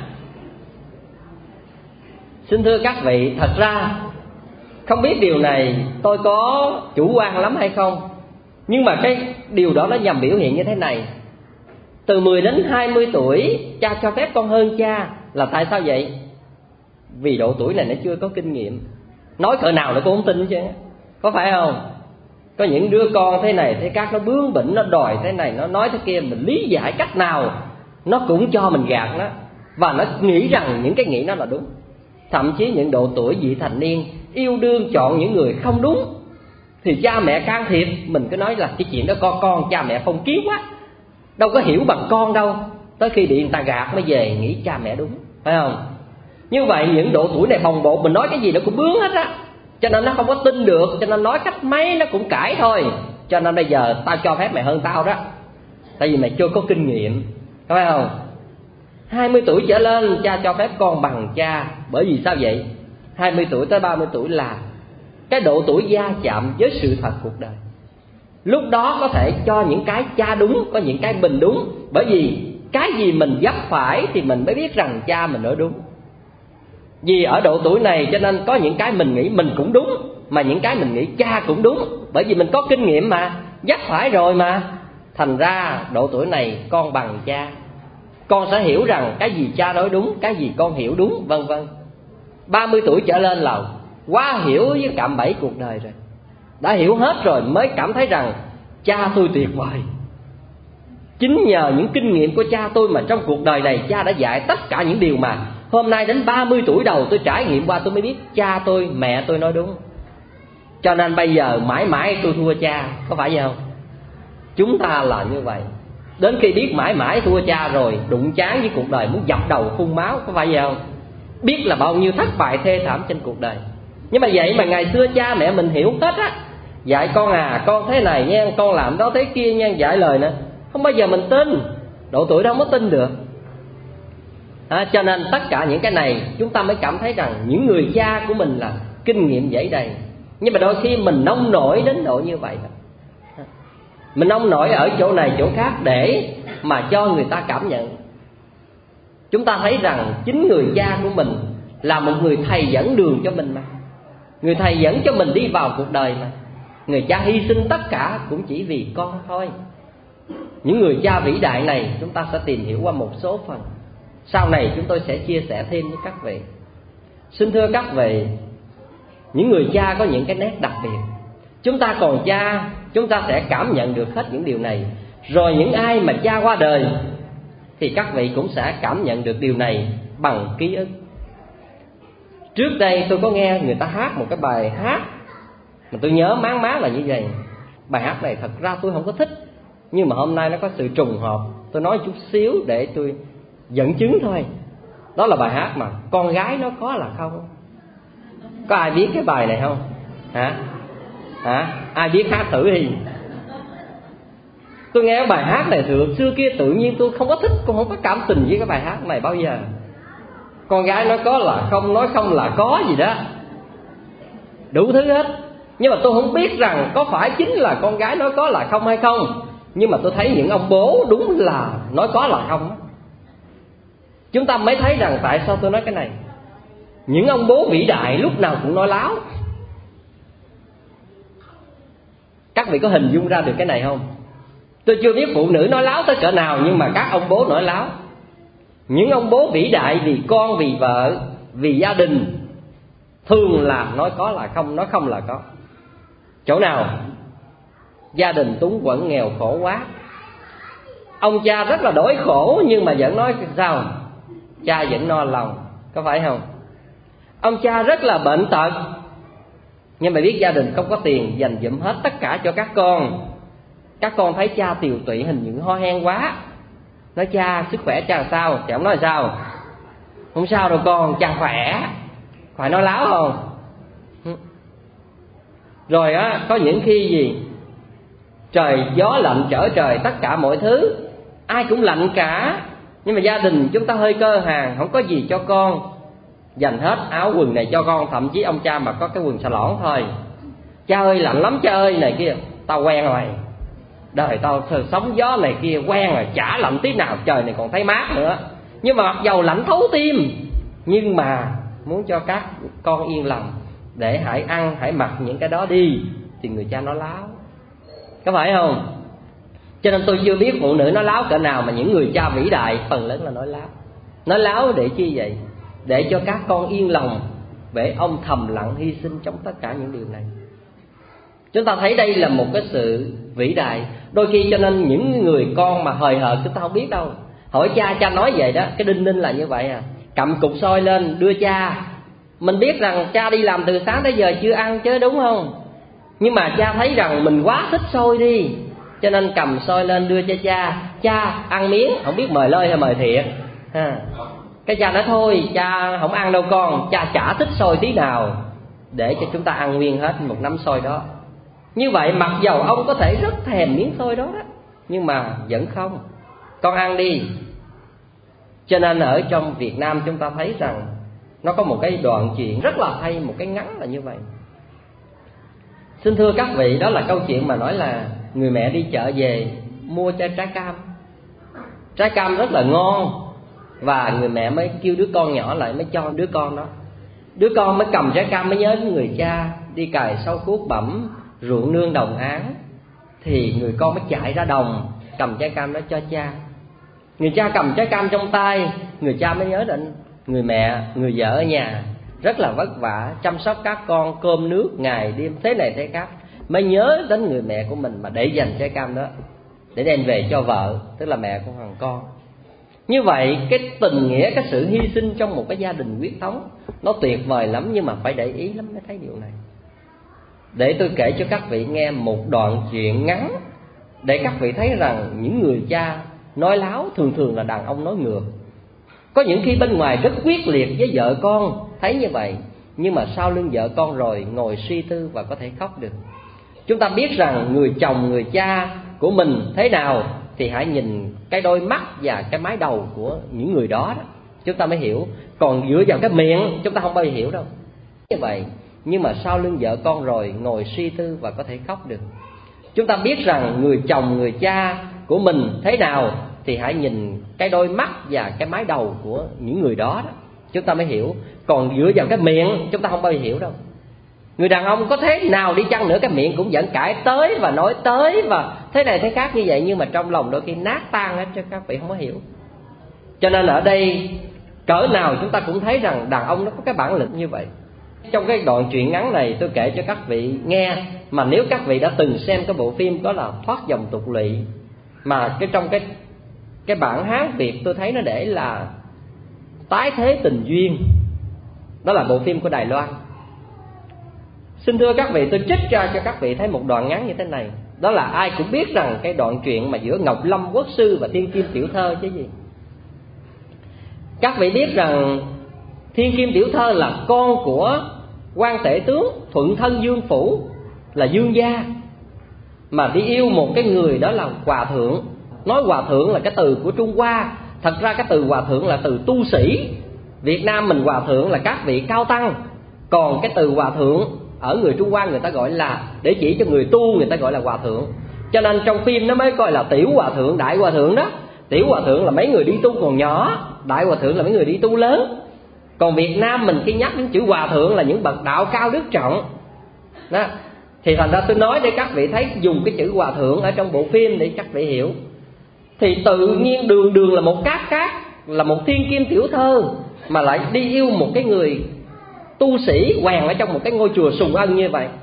Xin thưa các vị, thật ra không biết điều này tôi có chủ quan lắm hay không, nhưng mà cái điều đó nó nhằm biểu hiện như thế này. Từ mười đến hai mươi tuổi cha cho phép con hơn cha. Là tại sao vậy? Vì độ tuổi này nó chưa có kinh nghiệm. Nói cỡ nào nó cũng không tin chứ, có phải không? Có những đứa con thế này thế khác, nó bướng bỉnh, nó đòi thế này, nó nói thế kia, mình lý giải cách nào nó cũng cho mình gạt nó. Và nó nghĩ rằng những cái nghĩ nó là đúng. Thậm chí những độ tuổi vị thành niên yêu đương chọn những người không đúng, thì cha mẹ can thiệp, mình cứ nói là cái chuyện đó con con cha mẹ phong kiến quá, đâu có hiểu bằng con đâu. Tới khi bị người ta gạt mới về nghĩ cha mẹ đúng, phải không? Như vậy những độ tuổi này bồng bột, mình nói cái gì nó cũng bướng hết á. Cho nên nó không có tin được, cho nên nói cách mấy nó cũng cãi thôi. Cho nên bây giờ tao cho phép mày hơn tao đó, tại vì mày chưa có kinh nghiệm, phải không? Hai mươi tuổi trở lên cha cho phép con bằng cha. Bởi vì sao vậy? Hai mươi tuổi tới ba mươi tuổi là cái độ tuổi va chạm với sự thật cuộc đời. Lúc đó có thể cho những cái cha đúng, có những cái mình đúng. Bởi vì cái gì mình vấp phải thì mình mới biết rằng cha mình nói đúng. Vì ở độ tuổi này cho nên có những cái mình nghĩ mình cũng đúng, mà những cái mình nghĩ cha cũng đúng. Bởi vì mình có kinh nghiệm mà, dắt phải rồi mà. Thành ra độ tuổi này con bằng cha, con sẽ hiểu rằng cái gì cha nói đúng, cái gì con hiểu đúng, vân vân. Ba mươi tuổi trở lên là quá hiểu với cạm bẫy cuộc đời rồi, đã hiểu hết rồi mới cảm thấy rằng cha tôi tuyệt vời. Chính nhờ những kinh nghiệm của cha tôi mà trong cuộc đời này cha đã dạy tất cả những điều mà hôm nay đến ba mươi tuổi đầu tôi trải nghiệm qua, tôi mới biết cha tôi, mẹ tôi nói đúng. Cho nên bây giờ mãi mãi tôi thua cha, có phải vậy không? Chúng ta là như vậy. Đến khi biết mãi mãi thua cha rồi, đụng chán với cuộc đời muốn dập đầu phun máu, có phải vậy không? Biết là bao nhiêu thất bại thê thảm trên cuộc đời. Nhưng mà vậy mà ngày xưa cha mẹ mình hiểu hết á, dạy con à, con thế này nha, con làm đó thế kia nha, dạy lời nữa, không bao giờ mình tin. Độ tuổi đó không có tin được à, cho nên tất cả những cái này chúng ta mới cảm thấy rằng những người cha của mình là kinh nghiệm dẫy đầy. Nhưng mà đôi khi mình nông nổi đến độ như vậy, mình nông nổi ở chỗ này chỗ khác để mà cho người ta cảm nhận. Chúng ta thấy rằng chính người cha của mình là một người thầy dẫn đường cho mình mà, người thầy dẫn cho mình đi vào cuộc đời mà. Người cha hy sinh tất cả cũng chỉ vì con thôi. Những người cha vĩ đại này chúng ta sẽ tìm hiểu qua một số phần, sau này chúng tôi sẽ chia sẻ thêm với các vị. Xin thưa các vị, những người cha có những cái nét đặc biệt. Chúng ta còn cha, chúng ta sẽ cảm nhận được hết những điều này. Rồi những ai mà cha qua đời thì các vị cũng sẽ cảm nhận được điều này bằng ký ức. Trước đây tôi có nghe người ta hát một cái bài hát mà tôi nhớ máng má là như vậy. Bài hát này thật ra tôi không có thích, nhưng mà hôm nay nó có sự trùng hợp, tôi nói chút xíu để tôi dẫn chứng thôi. Đó là bài hát mà con gái nó có là không. Có ai biết cái bài này không? Hả? Hả? Ai biết hát thử đi. Tôi nghe cái bài hát này từ xưa kia tự nhiên tôi không có thích, tôi không có cảm tình với cái bài hát này bao giờ. Con gái nói có là không, nói không là có gì đó, đủ thứ hết. Nhưng mà tôi không biết rằng có phải chính là con gái nói có là không hay không. Nhưng mà tôi thấy những ông bố đúng là nói có là không. Chúng ta mới thấy rằng tại sao tôi nói cái này. Những ông bố vĩ đại lúc nào cũng nói láo. Các vị có hình dung ra được cái này không? Tôi chưa biết phụ nữ nói láo tới cỡ nào, nhưng mà các ông bố nói láo. Những ông bố vĩ đại vì con, vì vợ, vì gia đình thường là nói có là không, nói không là có. Chỗ nào gia đình túng quẫn nghèo khổ quá, ông cha rất là đói khổ nhưng mà vẫn nói sao? Cha vẫn no lòng, có phải không? Ông cha rất là bệnh tật nhưng mà biết gia đình không có tiền, dành dụm hết tất cả cho các con. Các con thấy cha tiều tụy, hình như ho hen quá, nói cha sức khỏe cha làm sao? Thì ông nói sao? Không sao đâu con, cha khỏe. Phải nói láo không? Rồi á, có những khi gì trời gió lạnh trở trời, tất cả mọi thứ ai cũng lạnh cả, nhưng mà gia đình chúng ta hơi cơ hàng, không có gì cho con, dành hết áo quần này cho con. Thậm chí ông cha mà có cái quần xà lõn thôi, cha ơi lạnh lắm cha ơi này kia, tao quen rồi, đời tao sống gió này kia quen rồi, chả lạnh tí nào, trời này còn thấy mát nữa. Nhưng mà mặc dầu lạnh thấu tim, nhưng mà muốn cho các con yên lòng, để hãy ăn hãy mặc những cái đó đi, thì người cha nói láo, có phải không? Cho nên tôi chưa biết phụ nữ nói láo cỡ nào, mà những người cha vĩ đại phần lớn là nói láo. Nói láo để chi vậy? Để cho các con yên lòng, để ông thầm lặng hy sinh trong tất cả những điều này. Chúng ta thấy đây là một cái sự vĩ đại. Đôi khi cho nên những người con mà hời hợt chúng ta không biết đâu. Hỏi cha, cha nói vậy đó, cái đinh ninh là như vậy à. Cầm cục xôi lên đưa cha, mình biết rằng cha đi làm từ sáng tới giờ chưa ăn chứ, đúng không? Nhưng mà cha thấy rằng mình quá thích xôi đi, cho nên cầm xôi lên đưa cho cha. Cha ăn miếng, không biết mời lơi hay mời thiệt ha. Cái cha nói thôi cha không ăn đâu con, cha chả thích xôi tí nào, để cho chúng ta ăn nguyên hết một nắm xôi đó. Như vậy mặc dầu ông có thể rất thèm miếng xôi đó, đó nhưng mà vẫn không, con ăn đi. Cho nên ở trong Việt Nam chúng ta thấy rằng nó có một cái đoạn chuyện rất là hay, một cái ngắn là như vậy. Xin thưa các vị, đó là câu chuyện mà nói là người mẹ đi chợ về mua cho trái cam. Trái cam rất là ngon, và người mẹ mới kêu đứa con nhỏ lại, mới cho đứa con đó. Đứa con mới cầm trái cam mới nhớ đến người cha, đi cày sâu cuốc bẩm ruộng nương đồng áng. Thì người con mới chạy ra đồng cầm trái cam đó cho cha. Người cha cầm trái cam trong tay, người cha mới nhớ đến người mẹ, người vợ ở nhà rất là vất vả chăm sóc các con cơm nước ngày đêm thế này thế khác, mới nhớ đến người mẹ của mình mà để dành trái cam đó để đem về cho vợ, tức là mẹ của thằng con. Như vậy cái tình nghĩa, cái sự hy sinh trong một cái gia đình huyết thống nó tuyệt vời lắm, nhưng mà phải để ý lắm mới thấy điều này. Để tôi kể cho các vị nghe một đoạn chuyện ngắn để các vị thấy rằng những người cha nói láo thường thường là đàn ông nói ngược. Có những khi bên ngoài rất quyết liệt với vợ con, thấy như vậy, nhưng mà sau lưng vợ con rồi ngồi suy tư và có thể khóc được. Chúng ta biết rằng người chồng, người cha của mình thế nào thì hãy nhìn cái đôi mắt và cái mái đầu của những người đó, đó chúng ta mới hiểu. Còn dựa vào cái miệng chúng ta không bao giờ hiểu đâu. Như vậy, nhưng mà sau lưng vợ con rồi ngồi suy tư và có thể khóc được. Chúng ta biết rằng người chồng, người cha của mình thế nào thì hãy nhìn cái đôi mắt và cái mái đầu của những người đó, đó chúng ta mới hiểu. Còn dựa vào cái miệng chúng ta không bao giờ hiểu đâu. Người đàn ông có thế nào đi chăng nữa, cái miệng cũng vẫn cãi tới và nói tới và thế này thế khác như vậy, nhưng mà trong lòng đôi khi nát tan hết cho các vị không có hiểu. Cho nên ở đây cỡ nào chúng ta cũng thấy rằng đàn ông nó có cái bản lĩnh như vậy. Trong cái đoạn truyện ngắn này tôi kể cho các vị nghe, mà nếu các vị đã từng xem cái bộ phim đó là Thoát Dòng Tục Lỵ, mà cái trong cái cái bản Hán Việt tôi thấy nó để là Tái Thế Tình Duyên, đó là bộ phim của Đài Loan. Xin thưa các vị, tôi trích ra cho các vị thấy một đoạn ngắn như thế này. Đó là ai cũng biết rằng cái đoạn truyện mà giữa Ngọc Lâm Quốc Sư và Thiên Kim Tiểu Thơ chứ gì. Các vị biết rằng Thiên Kim Tiểu Thơ là con của quan tể tướng Thuận Thân Dương Phủ, là Dương gia, mà đi yêu một cái người đó là hòa thượng. Nói hòa thượng là cái từ của Trung Hoa, thật ra cái từ hòa thượng là từ tu sĩ. Việt Nam mình hòa thượng là các vị cao tăng, còn cái từ hòa thượng ở người Trung Hoa người ta gọi là để chỉ cho người tu, người ta gọi là hòa thượng. Cho nên trong phim nó mới coi là tiểu hòa thượng, đại hòa thượng đó. Tiểu hòa thượng là mấy người đi tu còn nhỏ, đại hòa thượng là mấy người đi tu lớn. Còn Việt Nam mình khi nhắc đến chữ hòa thượng là những bậc đạo cao đức trọng đó. Thì thành ra tôi nói để các vị thấy dùng cái chữ hòa thượng ở trong bộ phim để các vị hiểu. Thì tự nhiên đường đường là một cát cát, là một thiên kim tiểu thơ, mà lại đi yêu một cái người tu sĩ quèn ở trong một cái ngôi chùa Sùng Ân như vậy.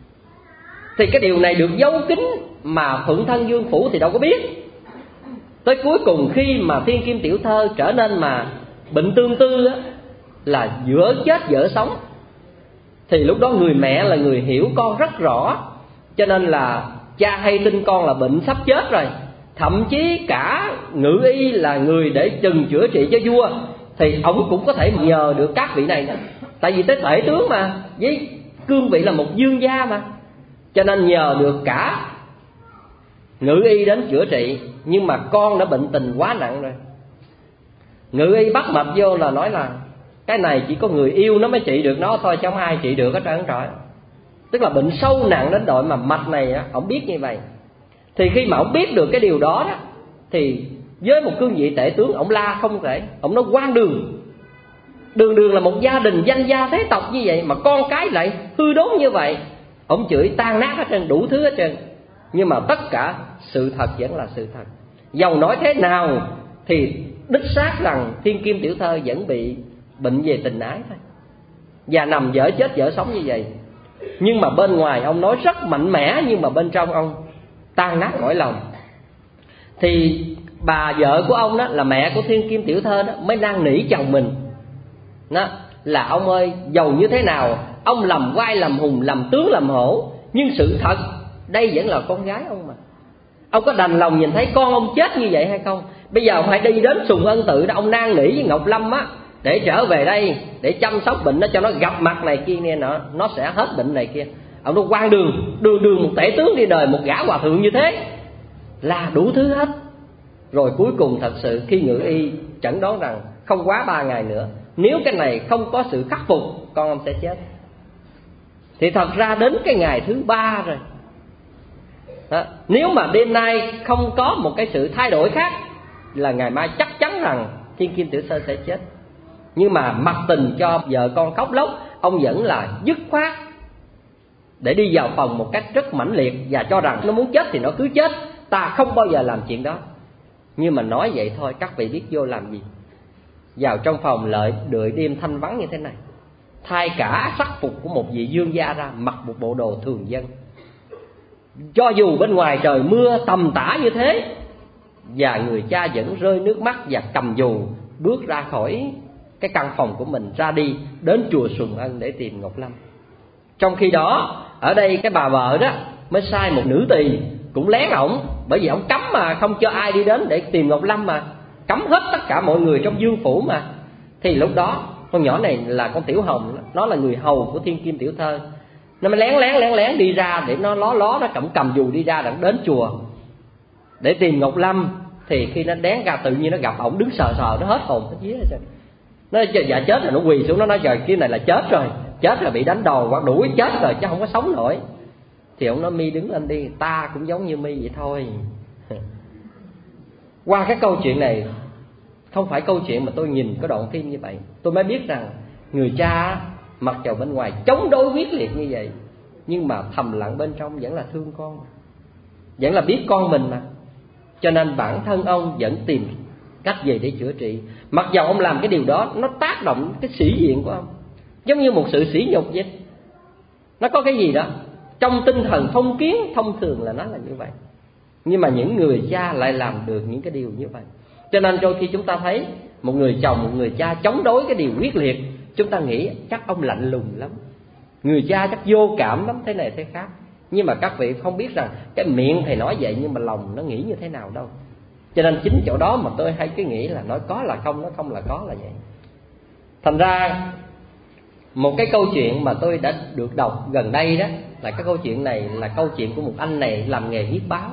Thì cái điều này được giấu kín mà Thuận Thân Dương Phủ thì đâu có biết. Tới cuối cùng khi mà thiên kim tiểu thơ trở nên mà bệnh tương tư á, là giữa chết vợ sống, thì lúc đó người mẹ là người hiểu con rất rõ. Cho nên là cha hay tin con là bệnh sắp chết rồi, thậm chí cả ngự y là người để chừng chữa trị cho vua, thì ông cũng có thể nhờ được các vị này. Tại vì tới tể tướng mà, với cương vị là một dương gia mà, cho nên nhờ được cả ngự y đến chữa trị. Nhưng mà con đã bệnh tình quá nặng rồi. Ngự y bắt mạch vô là nói là cái này chỉ có người yêu nó mới trị được nó thôi, chứ không ai trị được hết trơn trọi. Tức là bệnh sâu nặng đến độ mà mạch này á, ông biết như vậy. Thì khi mà ông biết được cái điều đó đó, thì với một cương vị tể tướng, ông la không thể. Ông nói quan đường, đường đường là một gia đình danh gia thế tộc như vậy mà con cái lại hư đốn như vậy. Ông chửi tan nát hết trơn, đủ thứ hết trơn. Nhưng mà tất cả sự thật vẫn là sự thật. Dầu nói thế nào thì đích xác rằng thiên kim tiểu thơ vẫn bị bệnh về tình ái thôi, và nằm dở chết dở sống như vậy. Nhưng mà bên ngoài ông nói rất mạnh mẽ, nhưng mà bên trong ông tan nát cõi lòng. Thì bà vợ của ông đó là mẹ của thiên kim tiểu thơ đó mới năn nỉ chồng mình đó, là ông ơi, dầu như thế nào ông làm vai làm hùng, làm tướng làm hổ, nhưng sự thật đây vẫn là con gái ông mà. Ông có đành lòng nhìn thấy con ông chết như vậy hay không? Bây giờ ông hãy đi đến Sùng Ân Tự đó, ông năn nỉ với Ngọc Lâm á, để trở về đây để chăm sóc bệnh nó cho nó gặp mặt này kia nè, nó nó sẽ hết bệnh này kia. Ông nói quan đường, đường đường một tể tướng đi đời, một gã hòa thượng như thế là đủ thứ hết. Rồi cuối cùng thật sự khi ngự y chẩn đoán rằng không quá ba ngày nữa, nếu cái này không có sự khắc phục, con ông sẽ chết. Thì thật ra đến cái ngày thứ ba rồi đó, nếu mà đêm nay không có một cái sự thay đổi khác, là ngày mai chắc chắn rằng thiên kim tiểu thơ sẽ chết. Nhưng mà mặc tình cho vợ con khóc lóc, ông vẫn là dứt khoát để đi vào phòng một cách rất mãnh liệt, và cho rằng nó muốn chết thì nó cứ chết, ta không bao giờ làm chuyện đó. Nhưng mà nói vậy thôi, các vị biết vô làm gì? Vào trong phòng lợi đợi đêm thanh vắng như thế này, thay cả sắc phục của một vị vương gia ra, mặc một bộ đồ thường dân, cho dù bên ngoài trời mưa tầm tã như thế, và người cha vẫn rơi nước mắt và cầm dù bước ra khỏi cái căn phòng của mình, ra đi đến chùa Sùng Ân để tìm Ngọc Lâm. Trong khi đó ở đây cái bà vợ đó mới sai một nữ tỳ cũng lén ổng, bởi vì ổng cấm mà, không cho ai đi đến để tìm Ngọc Lâm mà, cấm hết tất cả mọi người trong vương phủ mà. Thì lúc đó con nhỏ này là con Tiểu Hồng, nó là người hầu của Thiên Kim tiểu thơ, nó mới lén lén lén lén đi ra để nó ló ló nó cầm cầm dù đi ra để đến chùa để tìm Ngọc Lâm. Thì khi nó đén ra tự nhiên nó gặp ổng đứng sờ sờ, nó hết hồn hết vía hết trơn. Nó dạ chết rồi, nó quỳ xuống, nó nói trời kia này là chết rồi, chết là bị đánh đòn hoặc đuổi chết rồi chứ không có sống nổi. Thì ông nói Mi đứng lên đi, ta cũng giống như Mi vậy thôi. Qua cái câu chuyện này, không phải câu chuyện mà tôi nhìn cái đoạn phim như vậy, tôi mới biết rằng người cha mặc dầu bên ngoài chống đối quyết liệt như vậy, nhưng mà thầm lặng bên trong vẫn là thương con, vẫn là biết con mình mà. Cho nên bản thân ông vẫn tìm cách về để chữa trị. Mặc dầu ông làm cái điều đó nó tác động cái sĩ diện của ông, giống như một sự sỉ nhục vậy. Nó có cái gì đó trong tinh thần phong kiến, thông thường là nó là như vậy. Nhưng mà những người cha lại làm được những cái điều như vậy. Cho nên đôi khi chúng ta thấy một người chồng, một người cha chống đối cái điều quyết liệt, chúng ta nghĩ chắc ông lạnh lùng lắm, người cha chắc vô cảm lắm, thế này thế khác. Nhưng mà các vị không biết rằng cái miệng thầy nói vậy nhưng mà lòng nó nghĩ như thế nào đâu. Cho nên chính chỗ đó mà tôi hay cái nghĩ là nói có là không, nói không là có là vậy. Thành ra một cái câu chuyện mà tôi đã được đọc gần đây đó, là cái câu chuyện này là câu chuyện của một anh này làm nghề viết báo.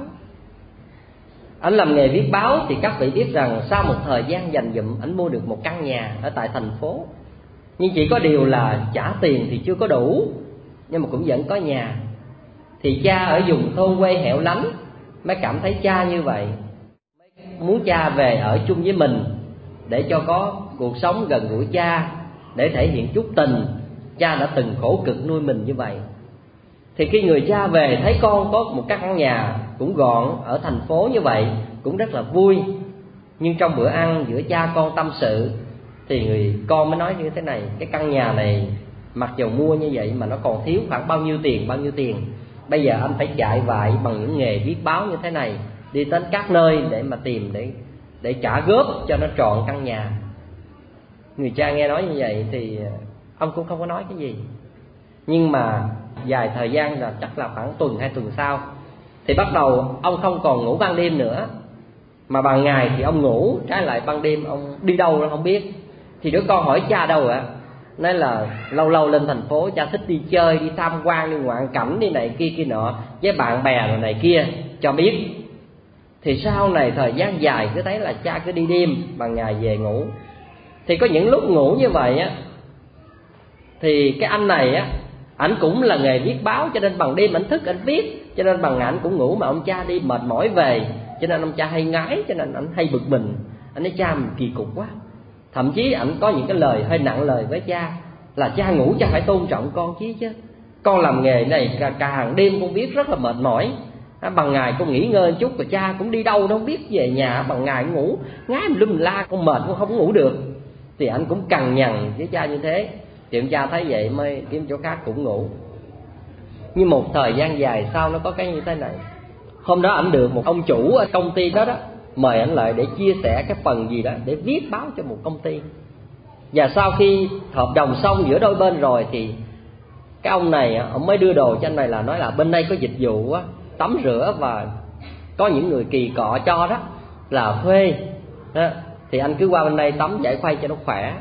Anh làm nghề viết báo thì các vị biết rằng sau một thời gian dành dụm, anh mua được một căn nhà ở tại thành phố. Nhưng chỉ có điều là trả tiền thì chưa có đủ, nhưng mà cũng vẫn có nhà. Thì cha ở vùng thôn quê hẻo lánh mới cảm thấy cha như vậy, muốn cha về ở chung với mình để cho có cuộc sống gần gũi cha, để thể hiện chút tình. Cha đã từng khổ cực nuôi mình như vậy. Thì khi người cha về thấy con có một căn nhà cũng gọn ở thành phố như vậy, cũng rất là vui. Nhưng trong bữa ăn giữa cha con tâm sự thì người con mới nói như thế này: cái căn nhà này mặc dầu mua như vậy mà nó còn thiếu khoảng bao nhiêu tiền, bao nhiêu tiền. Bây giờ anh phải chạy vại bằng những nghề viết báo như thế này, đi đến các nơi để mà tìm, để để trả góp cho nó trọn căn nhà. Người cha nghe nói như vậy thì ông cũng không có nói cái gì. Nhưng mà dài thời gian là chắc là khoảng tuần hai tuần sau thì bắt đầu ông không còn ngủ ban đêm nữa, mà ban ngày thì ông ngủ, trái lại ban đêm ông đi đâu nó không biết. Thì đứa con hỏi cha đâu ạ? Nói là lâu lâu lên thành phố cha thích đi chơi, đi tham quan, đi ngoạn cảnh, đi này kia kia nọ với bạn bè rồi này kia cho biết. Thì sau này thời gian dài cứ thấy là cha cứ đi đêm, ban ngày về ngủ. Thì có những lúc ngủ như vậy á, thì cái anh này á, ảnh cũng là nghề viết báo, cho nên bằng đêm ảnh thức ảnh viết, cho nên bằng ngày ảnh cũng ngủ. Mà ông cha đi mệt mỏi về, cho nên ông cha hay ngái, cho nên ảnh hay bực mình. Anh nói cha mình kỳ cục quá. Thậm chí ảnh có những cái lời hơi nặng lời với cha, là cha ngủ cha phải tôn trọng con chứ chứ con làm nghề này cả, cả hàng đêm con viết rất là mệt mỏi. À, bằng ngày con nghỉ ngơi chút rồi cha cũng đi đâu đâu không biết, về nhà bằng ngày ngủ ngái lum la, con mệt con không ngủ được. Thì anh cũng cằn nhằn với cha như thế. Thì ông cha thấy vậy mới kiếm chỗ khác cũng ngủ. Nhưng một thời gian dài sau nó có cái như thế này. Hôm đó ảnh được một ông chủ ở công ty đó đó mời ảnh lại để chia sẻ cái phần gì đó để viết báo cho một công ty. Và sau khi hợp đồng xong giữa đôi bên rồi thì cái ông này ông mới đưa đồ cho anh này, là nói là bên đây có dịch vụ á, tắm rửa và có những người kỳ cọ cho đó, là thuê đó. Thì anh cứ qua bên đây tắm giải khuây cho nó khỏe.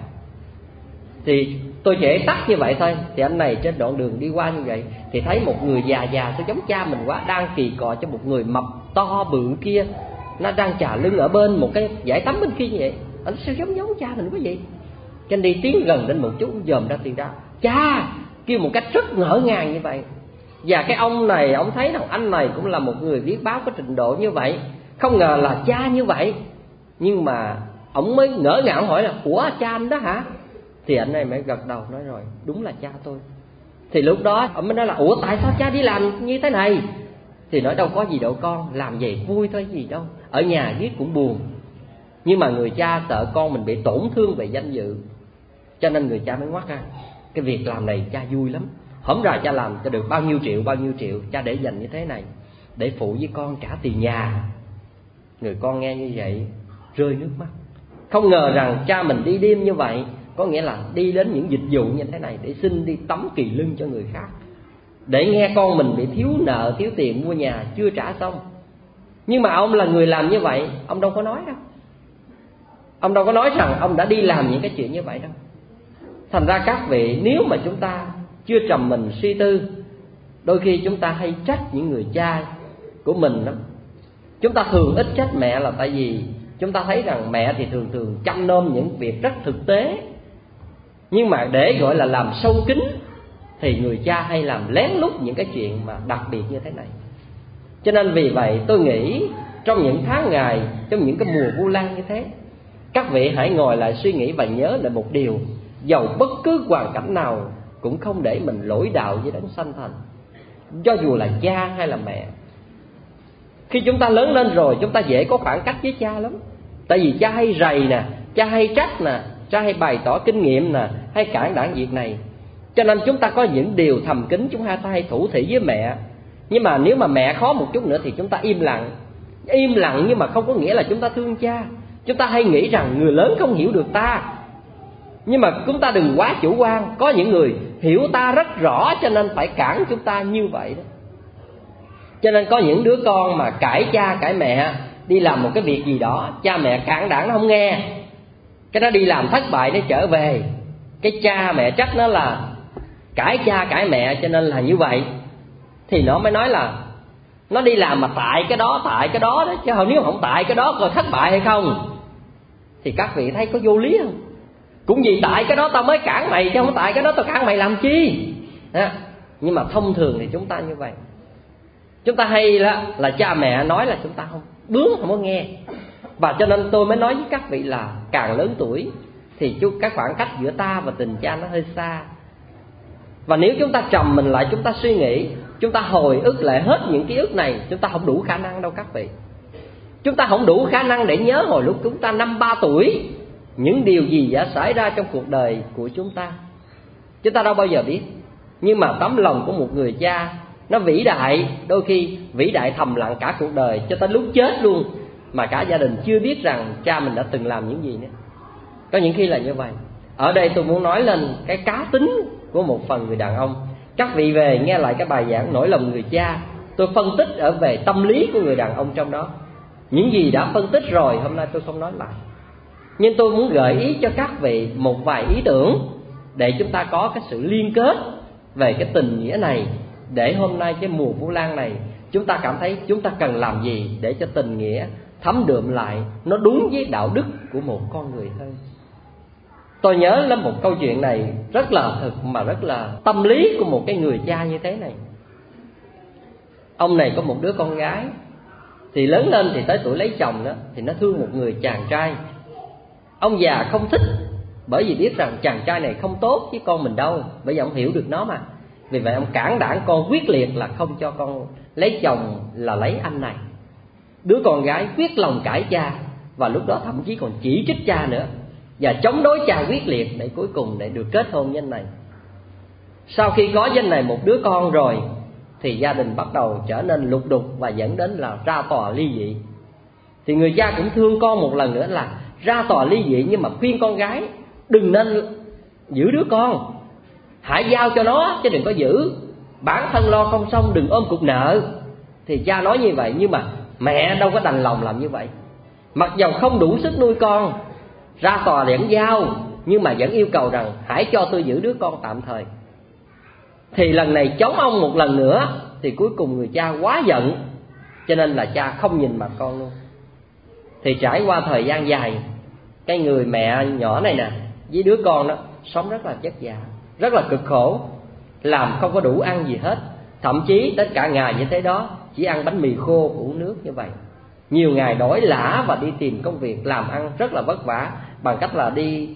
Thì tôi chỉ tắt như vậy thôi. Thì anh này trên đoạn đường đi qua như vậy thì thấy một người già già sao giống cha mình quá, đang kỳ cọ cho một người mập to bự kia, nó đang chà lưng ở bên một cái giải tắm bên kia như vậy. Anh sao giống giống cha mình quá vậy? Cái anh đi tiến gần đến một chút, dòm ra tiền ra cha, kêu một cách rất ngỡ ngàng như vậy. Và cái ông này ông thấy rằng anh này cũng là một người viết báo có trình độ như vậy, không ngờ là cha như vậy. Nhưng mà ông mới ngỡ ngàng hỏi là ủa cha anh đó hả? Thì anh này mới gật đầu nói rồi, đúng là cha tôi. Thì lúc đó ông mới nói là ủa tại sao cha đi làm như thế này? Thì nói đâu có gì đâu con, làm vậy vui thôi gì đâu, ở nhà viết cũng buồn. Nhưng mà người cha sợ con mình bị tổn thương về danh dự, cho nên người cha mới ngoắt ra, cái việc làm này cha vui lắm, hổng rồi cha làm cho được bao nhiêu triệu bao nhiêu triệu, cha để dành như thế này để phụ với con trả tiền nhà. Người con nghe như vậy rơi nước mắt, không ngờ rằng cha mình đi đêm như vậy, có nghĩa là đi đến những dịch vụ như thế này để xin đi tống kỳ lưng cho người khác, để nghe con mình bị thiếu nợ thiếu tiền mua nhà chưa trả xong. Nhưng mà ông là người làm như vậy, ông đâu có nói đâu, ông đâu có nói rằng ông đã đi làm những cái chuyện như vậy đâu. Thành ra các vị, nếu mà chúng ta chưa trầm mình suy tư, đôi khi chúng ta hay trách những người cha của mình lắm. Chúng ta thường ít trách mẹ là tại vì chúng ta thấy rằng mẹ thì thường thường chăm nom những việc rất thực tế, nhưng mà để gọi là làm sâu kín thì người cha hay làm lén lút những cái chuyện mà đặc biệt như thế này. Cho nên vì vậy tôi nghĩ trong những tháng ngày, trong những cái mùa Vu Lan như thế, các vị hãy ngồi lại suy nghĩ và nhớ lại một điều: dầu bất cứ hoàn cảnh nào cũng không để mình lỗi đạo với đấng sanh thành, cho dù là cha hay là mẹ. Khi chúng ta lớn lên rồi, chúng ta dễ có khoảng cách với cha lắm. Tại vì cha hay rầy nè, cha hay trách nè, cha hay bày tỏ kinh nghiệm nè, hay cản đảng việc này. Cho nên chúng ta có những điều thầm kín chúng ta hay thủ thỉ với mẹ. Nhưng mà nếu mà mẹ khó một chút nữa thì chúng ta im lặng. Im lặng nhưng mà không có nghĩa là chúng ta thương cha. Chúng ta hay nghĩ rằng người lớn không hiểu được ta. Nhưng mà chúng ta đừng quá chủ quan. Có những người hiểu ta rất rõ cho nên phải cản chúng ta như vậy đó. Cho nên có những đứa con mà cãi cha cãi mẹ, đi làm một cái việc gì đó, cha mẹ cản đảng nó không nghe, cái nó đi làm thất bại, nó trở về, cái cha mẹ trách nó là cãi cha cãi mẹ cho nên là như vậy. Thì nó mới nói là nó đi làm mà tại cái đó, tại cái đó đó, chứ nếu không tại cái đó coi thất bại hay không. Thì các vị thấy có vô lý không? Cũng vì tại cái đó tao mới cản mày, chứ không tại cái đó tao cản mày làm chi à. Nhưng mà thông thường thì chúng ta như vậy. Chúng ta hay là, là cha mẹ nói là chúng ta không bướng, không có nghe. Và cho nên tôi mới nói với các vị là càng lớn tuổi thì chút cái khoảng cách giữa ta và tình cha nó hơi xa. Và nếu chúng ta trầm mình lại, chúng ta suy nghĩ, chúng ta hồi ức lại hết những ký ức này, chúng ta không đủ khả năng đâu các vị. Chúng ta không đủ khả năng để nhớ hồi lúc chúng ta năm ba tuổi những điều gì đã xảy ra trong cuộc đời của chúng ta. Chúng ta đâu bao giờ biết. Nhưng mà tấm lòng của một người cha nó vĩ đại, đôi khi vĩ đại thầm lặng cả cuộc đời, cho tới lúc chết luôn mà cả gia đình chưa biết rằng cha mình đã từng làm những gì nữa. Có những khi là như vậy. Ở đây tôi muốn nói lên cái cá tính của một phần người đàn ông. Các vị về nghe lại cái bài giảng Nỗi lòng người cha, tôi phân tích ở về tâm lý của người đàn ông trong đó. Những gì đã phân tích rồi hôm nay tôi không nói lại, nhưng tôi muốn gợi ý cho các vị một vài ý tưởng để chúng ta có cái sự liên kết về cái tình nghĩa này, để hôm nay cái mùa Vu Lan này chúng ta cảm thấy chúng ta cần làm gì để cho tình nghĩa thấm đượm lại, nó đúng với đạo đức của một con người hơn. Tôi nhớ lên một câu chuyện này rất là thực mà rất là tâm lý của một cái người cha như thế này. Ông này có một đứa con gái, thì lớn lên thì tới tuổi lấy chồng đó, thì nó thương một người chàng trai. Ông già không thích, bởi vì biết rằng chàng trai này không tốt với con mình đâu, bởi vì ông hiểu được nó mà. Vì vậy ông cản đảng con quyết liệt là không cho con lấy chồng, là lấy anh này. Đứa con gái quyết lòng cãi cha, và lúc đó thậm chí còn chỉ trích cha nữa, và chống đối cha quyết liệt để cuối cùng để được kết hôn với anh này. Sau khi có với anh này một đứa con rồi thì gia đình bắt đầu trở nên lục đục và dẫn đến là ra tòa ly dị. Thì người cha cũng thương con một lần nữa là ra tòa ly dị, nhưng mà khuyên con gái đừng nên giữ đứa con, hãy giao cho nó chứ đừng có giữ, bản thân lo không xong đừng ôm cục nợ. Thì cha nói như vậy, nhưng mà mẹ đâu có đành lòng làm như vậy. Mặc dầu không đủ sức nuôi con, ra tòa vẫn giao, nhưng mà vẫn yêu cầu rằng hãy cho tôi giữ đứa con tạm thời. Thì lần này chống ông một lần nữa, thì cuối cùng người cha quá giận, cho nên là cha không nhìn mặt con luôn. Thì trải qua thời gian dài, cái người mẹ nhỏ này nè với đứa con đó sống rất là vất vả, rất là cực khổ, làm không có đủ ăn gì hết. Thậm chí tất cả ngày như thế đó chỉ ăn bánh mì khô, uống nước như vậy. Nhiều ngày đói lả và đi tìm công việc làm ăn rất là vất vả, bằng cách là đi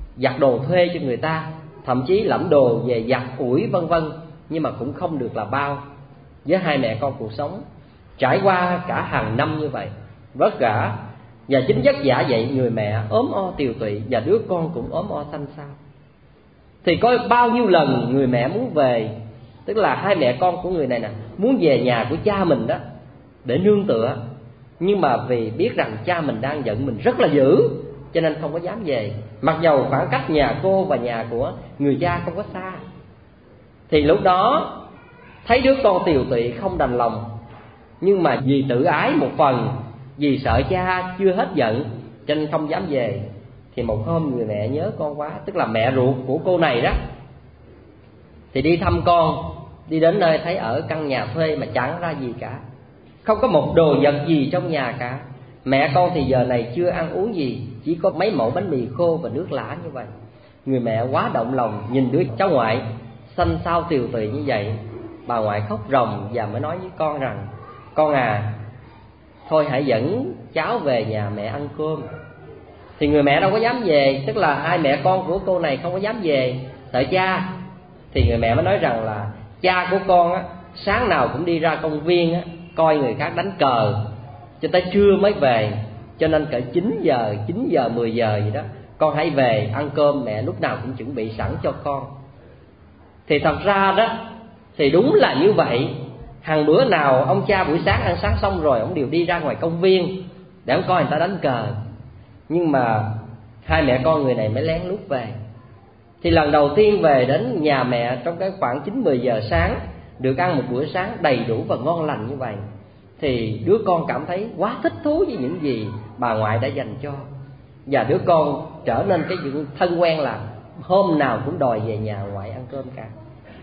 giặt đồ thuê cho người ta, thậm chí lãnh đồ về giặt ủi vân vân, nhưng mà cũng không được là bao. Với hai mẹ con cuộc sống trải qua cả hàng năm như vậy, vất vả và chính vất vả vậy, người mẹ ốm o tiều tụy và đứa con cũng ốm o xanh xao. Thì có bao nhiêu lần người mẹ muốn về, tức là hai mẹ con của người này nè muốn về nhà của cha mình đó để nương tựa, nhưng mà vì biết rằng cha mình đang giận mình rất là dữ, cho nên không có dám về, mặc dầu khoảng cách nhà cô và nhà của người cha không có xa. Thì lúc đó thấy đứa con tiều tụy không đành lòng, nhưng mà vì tự ái một phần, vì sợ cha chưa hết giận cho nên không dám về. Thì một hôm người mẹ nhớ con quá, tức là mẹ ruột của cô này đó, thì đi thăm con. Đi đến nơi thấy ở căn nhà thuê mà chẳng ra gì cả, không có một đồ vật gì trong nhà cả. Mẹ con thì giờ này chưa ăn uống gì, chỉ có mấy mẩu bánh mì khô và nước lã như vậy. Người mẹ quá động lòng nhìn đứa cháu ngoại xanh xao tiều tụy như vậy. Bà ngoại khóc ròng và mới nói với con rằng: con à, thôi hãy dẫn cháu về nhà mẹ ăn cơm. Thì người mẹ đâu có dám về, tức là hai mẹ con của cô này không có dám về, sợ cha. Thì người mẹ mới nói rằng là cha của con á, sáng nào cũng đi ra công viên á, coi người khác đánh cờ cho tới trưa mới về, cho nên cỡ chín giờ, chín giờ, mười giờ gì đó, con hãy về ăn cơm, mẹ lúc nào cũng chuẩn bị sẵn cho con. Thì thật ra đó, thì đúng là như vậy. Hàng bữa nào ông cha buổi sáng ăn sáng xong rồi, ông đều đi ra ngoài công viên để ông coi người ta đánh cờ. Nhưng mà hai mẹ con người này mới lén lút về. Thì lần đầu tiên về đến nhà mẹ trong cái khoảng chín mười giờ sáng, được ăn một bữa sáng đầy đủ và ngon lành như vậy, thì đứa con cảm thấy quá thích thú với những gì bà ngoại đã dành cho. Và đứa con trở nên cái chuyện thân quen là hôm nào cũng đòi về nhà ngoại ăn cơm cả.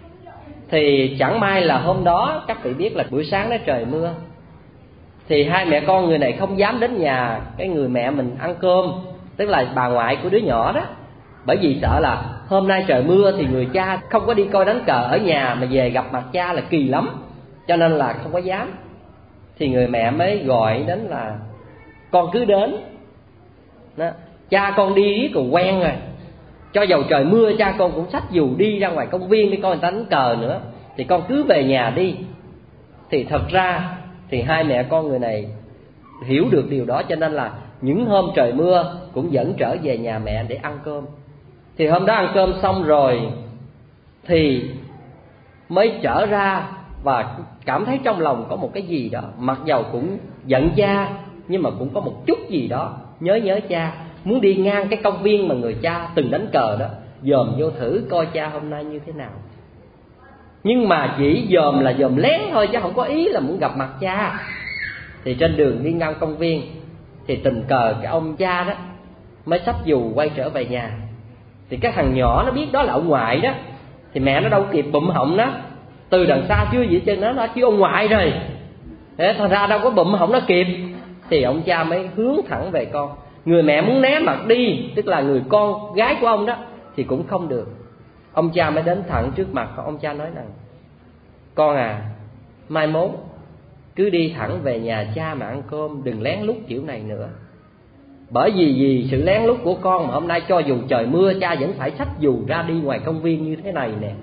Thì chẳng may là hôm đó các vị biết là buổi sáng đó trời mưa. Thì hai mẹ con người này không dám đến nhà cái người mẹ mình ăn cơm, tức là bà ngoại của đứa nhỏ đó, bởi vì sợ là hôm nay trời mưa thì người cha không có đi coi đánh cờ ở nhà mà về gặp mặt cha là kỳ lắm, cho nên là không có dám. Thì người mẹ mới gọi đến là con cứ đến đó, cha con đi còn quen rồi, cho dầu trời mưa cha con cũng xách dù đi ra ngoài công viên đi coi người ta đánh cờ nữa, thì con cứ về nhà đi. Thì thật ra thì hai mẹ con người này hiểu được điều đó, cho nên là những hôm trời mưa cũng vẫn trở về nhà mẹ để ăn cơm. Thì hôm đó ăn cơm xong rồi thì mới trở ra và cảm thấy trong lòng có một cái gì đó, mặc dầu cũng giận cha nhưng mà cũng có một chút gì đó nhớ nhớ cha, muốn đi ngang cái công viên mà người cha từng đánh cờ đó, dòm vô thử coi cha hôm nay như thế nào. Nhưng mà chỉ dòm là dòm lén thôi, chứ không có ý là muốn gặp mặt cha. Thì trên đường đi ngang công viên thì tình cờ cái ông cha đó mới xách dù quay trở về nhà. Thì cái thằng nhỏ nó biết đó là ông ngoại đó, thì mẹ nó đâu kịp bụm họng nó, từ đằng xa chưa gì chân nó nó chứ ông ngoại rồi. Thế thành ra đâu có bụm họng nó kịp. Thì ông cha mới hướng thẳng về con. Người mẹ muốn né mặt đi, tức là người con gái của ông đó, thì cũng không được. Ông cha mới đến thẳng trước mặt. Ông cha nói rằng: con à, mai mốt cứ đi thẳng về nhà cha mà ăn cơm, đừng lén lút kiểu này nữa. Bởi vì vì sự lén lút của con mà hôm nay cho dù trời mưa cha vẫn phải xách dù ra đi ngoài công viên như thế này nè.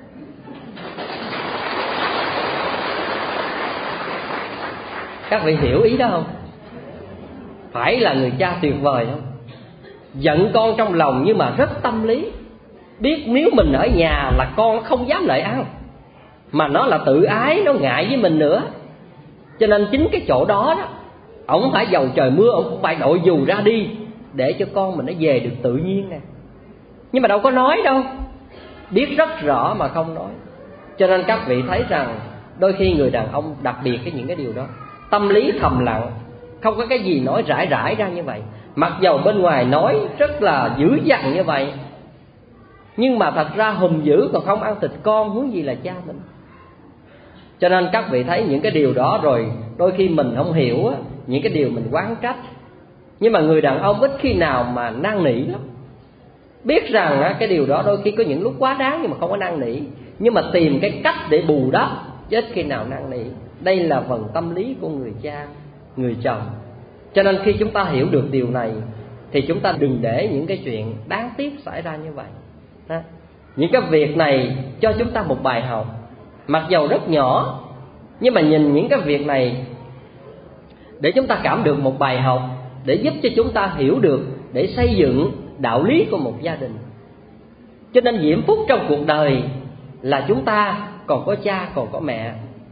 Các vị hiểu ý đó không? Phải là người cha tuyệt vời không? Giận con trong lòng nhưng mà rất tâm lý. Biết nếu mình ở nhà là con không dám lại ăn, mà nó là tự ái, nó ngại với mình nữa. Cho nên chính cái chỗ đó đó, ổng phải dầu trời mưa ổng cũng phải đội dù ra đi, để cho con mình nó về được tự nhiên nè. Nhưng mà đâu có nói đâu, biết rất rõ mà không nói. Cho nên các vị thấy rằng đôi khi người đàn ông đặc biệt cái những cái điều đó, tâm lý thầm lặng, không có cái gì nói rải rải ra như vậy. Mặc dầu bên ngoài nói rất là dữ dằn như vậy, nhưng mà thật ra hùm dữ còn không ăn thịt con, huống gì là cha mình. Cho nên các vị thấy những cái điều đó rồi đôi khi mình không hiểu á, những cái điều mình oán trách. Nhưng mà người đàn ông ít khi nào mà năn nỉ lắm. Biết rằng á, cái điều đó đôi khi có những lúc quá đáng nhưng mà không có năn nỉ, nhưng mà tìm cái cách để bù đắp, chứ ít khi nào năn nỉ. Đây là phần tâm lý của người cha, người chồng. Cho nên khi chúng ta hiểu được điều này thì chúng ta đừng để những cái chuyện đáng tiếc xảy ra như vậy đó. Những cái việc này cho chúng ta một bài học, mặc dầu rất nhỏ, nhưng mà nhìn những cái việc này để chúng ta cảm được một bài học, để giúp cho chúng ta hiểu được, để xây dựng đạo lý của một gia đình. Cho nên diễm phúc trong cuộc đời là chúng ta còn có cha, còn có mẹ.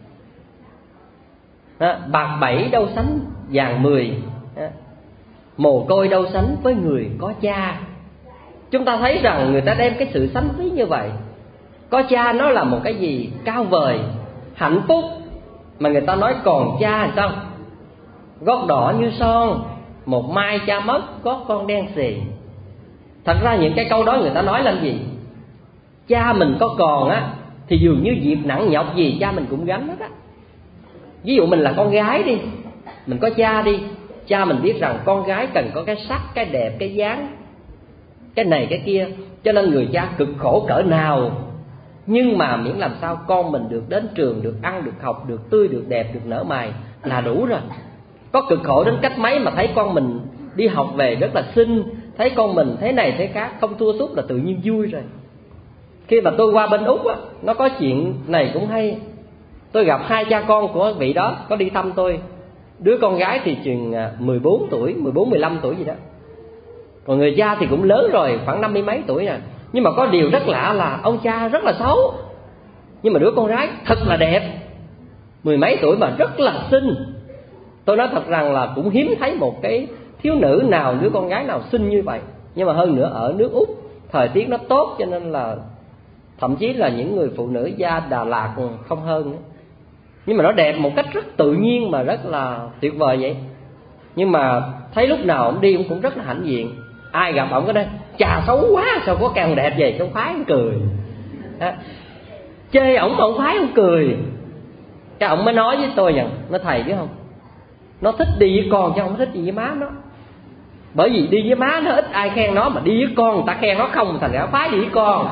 Đó, bạc bảy đâu sánh vàng mười, đó, mồ côi đâu sánh với người có cha. Chúng ta thấy rằng người ta đem cái sự sánh ví như vậy. Có cha nó là một cái gì cao vời, hạnh phúc. Mà người ta nói còn cha sao? Gót đỏ như son, một mai cha mất, gót con đen xì. Thật ra những cái câu đó người ta nói làm gì? Cha mình có còn á thì dường như việc nặng nhọc gì cha mình cũng gánh hết á. Ví dụ mình là con gái đi, mình có cha đi, cha mình biết rằng con gái cần có cái sắc, cái đẹp, cái dáng, cái này cái kia, cho nên người cha cực khổ cỡ nào, nhưng mà miễn làm sao con mình được đến trường, được ăn, được học, được tươi, được đẹp, được nở mày là đủ rồi. Có cực khổ đến cách mấy mà thấy con mình đi học về rất là xinh, thấy con mình thế này thế khác, không thua sút là tự nhiên vui rồi. Khi mà tôi qua bên Úc á, nó có chuyện này cũng hay. Tôi gặp hai cha con của vị đó có đi thăm tôi. Đứa con gái thì chừng mười bốn tuổi, mười bốn, mười lăm tuổi gì đó. Còn người cha thì cũng lớn rồi, khoảng năm mươi mấy tuổi nè. Nhưng mà có điều rất lạ là ông cha rất là xấu, nhưng mà đứa con gái thật là đẹp, mười mấy tuổi mà rất là xinh. Tôi nói thật rằng là cũng hiếm thấy một cái thiếu nữ nào, đứa con gái nào xinh như vậy. Nhưng mà hơn nữa ở nước Úc thời tiết nó tốt, cho nên là thậm chí là những người phụ nữ da Đà Lạt không hơn nữa. Nhưng mà nó đẹp một cách rất tự nhiên mà rất là tuyệt vời vậy. Nhưng mà thấy lúc nào ông đi ông cũng rất là hãnh diện. Ai gặp ông cái đây chà xấu quá, sao có càng đẹp vậy, không khoái ông cười à, chê ổng ông khoái ông cười. Cái ông mới nói với tôi rằng, nó thầy biết không, nó thích đi với con chứ không thích đi với má nó. Bởi vì đi với má nó ít ai khen nó, mà đi với con người ta khen nó không, thành ra phái đi với con.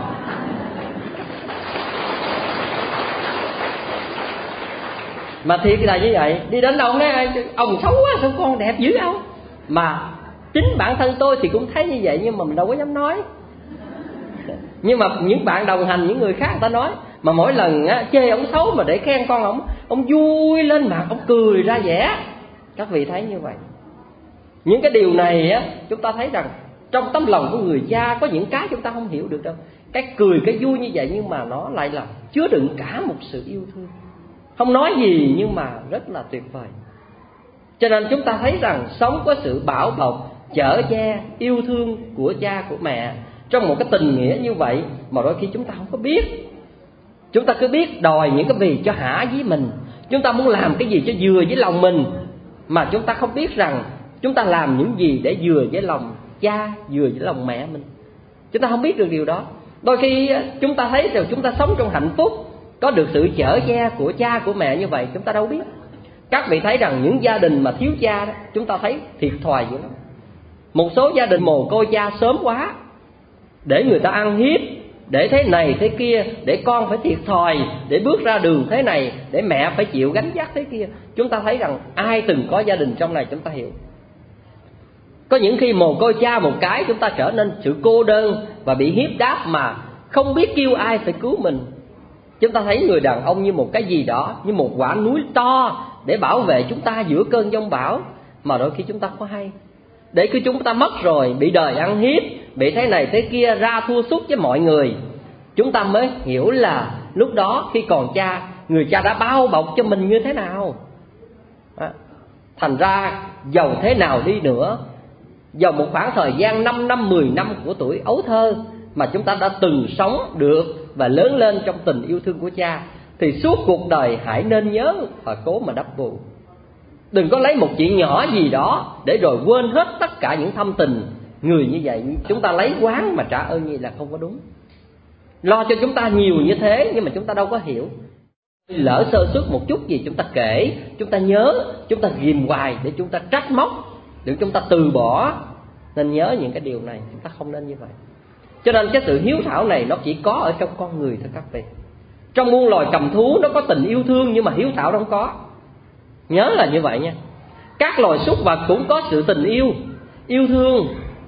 Mà thiệt là như vậy, đi đến đâu nói ông xấu quá, sao con đẹp dữ không. Mà chính bản thân tôi thì cũng thấy như vậy, nhưng mà mình đâu có dám nói. Nhưng mà những bạn đồng hành, những người khác người ta nói. Mà mỗi lần á, chê ông xấu mà để khen con ông, ông vui lên mặt, ông cười ra vẻ. Các vị thấy như vậy. Những cái điều này á, chúng ta thấy rằng trong tấm lòng của người cha có những cái chúng ta không hiểu được đâu. Cái cười, cái vui như vậy, nhưng mà nó lại là chứa đựng cả một sự yêu thương. Không nói gì nhưng mà rất là tuyệt vời. Cho nên chúng ta thấy rằng sống có sự bảo bọc, chở che, yêu thương của cha, của mẹ, trong một cái tình nghĩa như vậy mà đôi khi chúng ta không có biết. Chúng ta cứ biết đòi những cái gì cho hả với mình, chúng ta muốn làm cái gì cho vừa với lòng mình, mà chúng ta không biết rằng chúng ta làm những gì để vừa với lòng cha, vừa với lòng mẹ mình. Chúng ta không biết được điều đó. Đôi khi chúng ta thấy rằng chúng ta sống trong hạnh phúc, có được sự chở che của cha, của mẹ như vậy, chúng ta đâu biết. Các vị thấy rằng những gia đình mà thiếu cha đó, chúng ta thấy thiệt thòi dữ lắm. Một số gia đình mồ côi cha sớm quá, để người ta ăn hiếp, để thế này thế kia, để con phải thiệt thòi, để bước ra đường thế này, để mẹ phải chịu gánh vác thế kia. Chúng ta thấy rằng ai từng có gia đình trong này chúng ta hiểu. Có những khi mồ côi cha một cái, chúng ta trở nên sự cô đơn và bị hiếp đáp mà không biết kêu ai phải cứu mình. Chúng ta thấy người đàn ông như một cái gì đó, như một quả núi to để bảo vệ chúng ta giữa cơn giông bão, mà đôi khi chúng ta không hay. Để khi chúng ta mất rồi, bị đời ăn hiếp, bị thế này thế kia, ra thua sút với mọi người, chúng ta mới hiểu là lúc đó khi còn cha, người cha đã bao bọc cho mình như thế nào. à, Thành ra dầu thế nào đi nữa, dầu một khoảng thời gian năm năm, mười năm của tuổi ấu thơ mà chúng ta đã từng sống được và lớn lên trong tình yêu thương của cha, thì suốt cuộc đời hãy nên nhớ và cố mà đắp bù. Đừng có lấy một chuyện nhỏ gì đó để rồi quên hết tất cả những thâm tình người như vậy. Chúng ta lấy quán mà trả ơn như là không có đúng. Lo cho chúng ta nhiều như thế nhưng mà chúng ta đâu có hiểu. Lỡ sơ suất một chút gì chúng ta kể, chúng ta nhớ, chúng ta ghim hoài để chúng ta trách móc, để chúng ta từ bỏ. Nên nhớ những cái điều này, chúng ta không nên như vậy. Cho nên cái sự hiếu thảo này nó chỉ có ở trong con người thôi các vị. Trong muôn loài cầm thú nó có tình yêu thương, nhưng mà hiếu thảo không có. Nhớ là như vậy nha. Các loài súc vật cũng có sự tình yêu, yêu thương,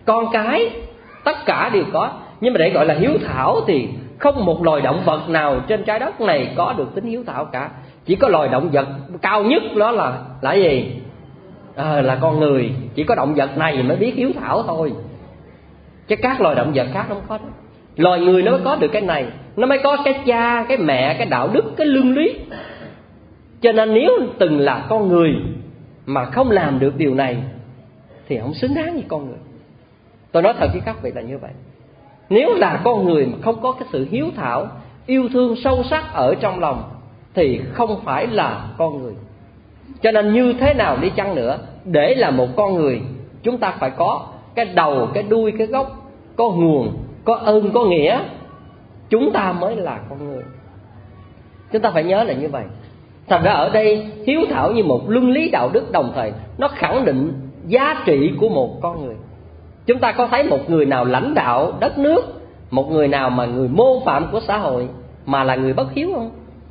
con cái, tất cả đều có. Nhưng mà để gọi là hiếu thảo thì không một loài động vật nào trên trái đất này có được tính hiếu thảo cả. Chỉ có loài động vật cao nhất đó là là gì? À, là con người. Chỉ có động vật này mới biết hiếu thảo thôi, chứ các loài động vật khác không có đó. Loài người nó mới có được cái này, nó mới có cái cha, cái mẹ, cái đạo đức, cái lương lý. Cho nên nếu từng là con người mà không làm được điều này thì không xứng đáng như con người. Tôi nói thật với các vị là như vậy. Nếu là con người mà không có cái sự hiếu thảo, yêu thương sâu sắc ở trong lòng thì không phải là con người. Cho nên như thế nào đi chăng nữa, để là một con người, chúng ta phải có cái đầu, cái đuôi, cái gốc, có nguồn, có ơn, có nghĩa, chúng ta mới là con người. Chúng ta phải nhớ là như vậy. Thành ra ở đây hiếu thảo như một luân lý đạo đức, đồng thời nó khẳng định giá trị của một con người. Chúng ta có thấy một người nào lãnh đạo đất nước, một người nào mà người mô phạm của xã hội mà là người bất hiếu không?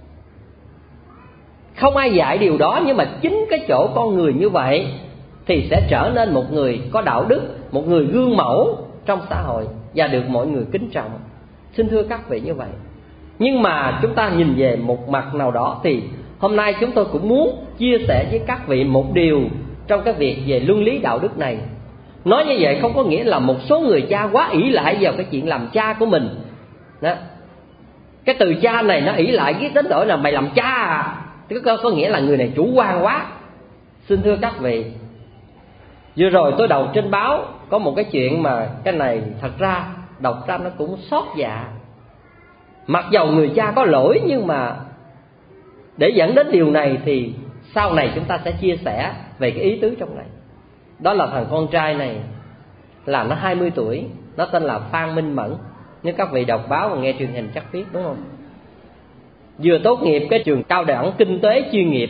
Không ai dạy điều đó, nhưng mà chính cái chỗ con người như vậy thì sẽ trở nên một người có đạo đức, một người gương mẫu trong xã hội và được mọi người kính trọng. Xin thưa các vị như vậy. Nhưng mà chúng ta nhìn về một mặt nào đó thì hôm nay chúng tôi cũng muốn chia sẻ với các vị một điều trong cái việc về luân lý đạo đức này. Nói như vậy không có nghĩa là một số người cha quá ỷ lại vào cái chuyện làm cha của mình đó. Cái từ cha này nó ỷ lại cái đến nỗi là mày làm cha à, có, có nghĩa là người này chủ quan quá. Xin thưa các vị, vừa rồi tôi đọc trên báo có một cái chuyện mà cái này thật ra đọc ra nó cũng xót dạ. Mặc dầu người cha có lỗi, nhưng mà để dẫn đến điều này thì sau này chúng ta sẽ chia sẻ về cái ý tứ trong này. Đó là thằng con trai này là nó hai mươi tuổi, nó tên là Phan Minh Mẫn. Nếu các vị đọc báo và nghe truyền hình chắc biết đúng không? Vừa tốt nghiệp cái trường cao đẳng kinh tế chuyên nghiệp.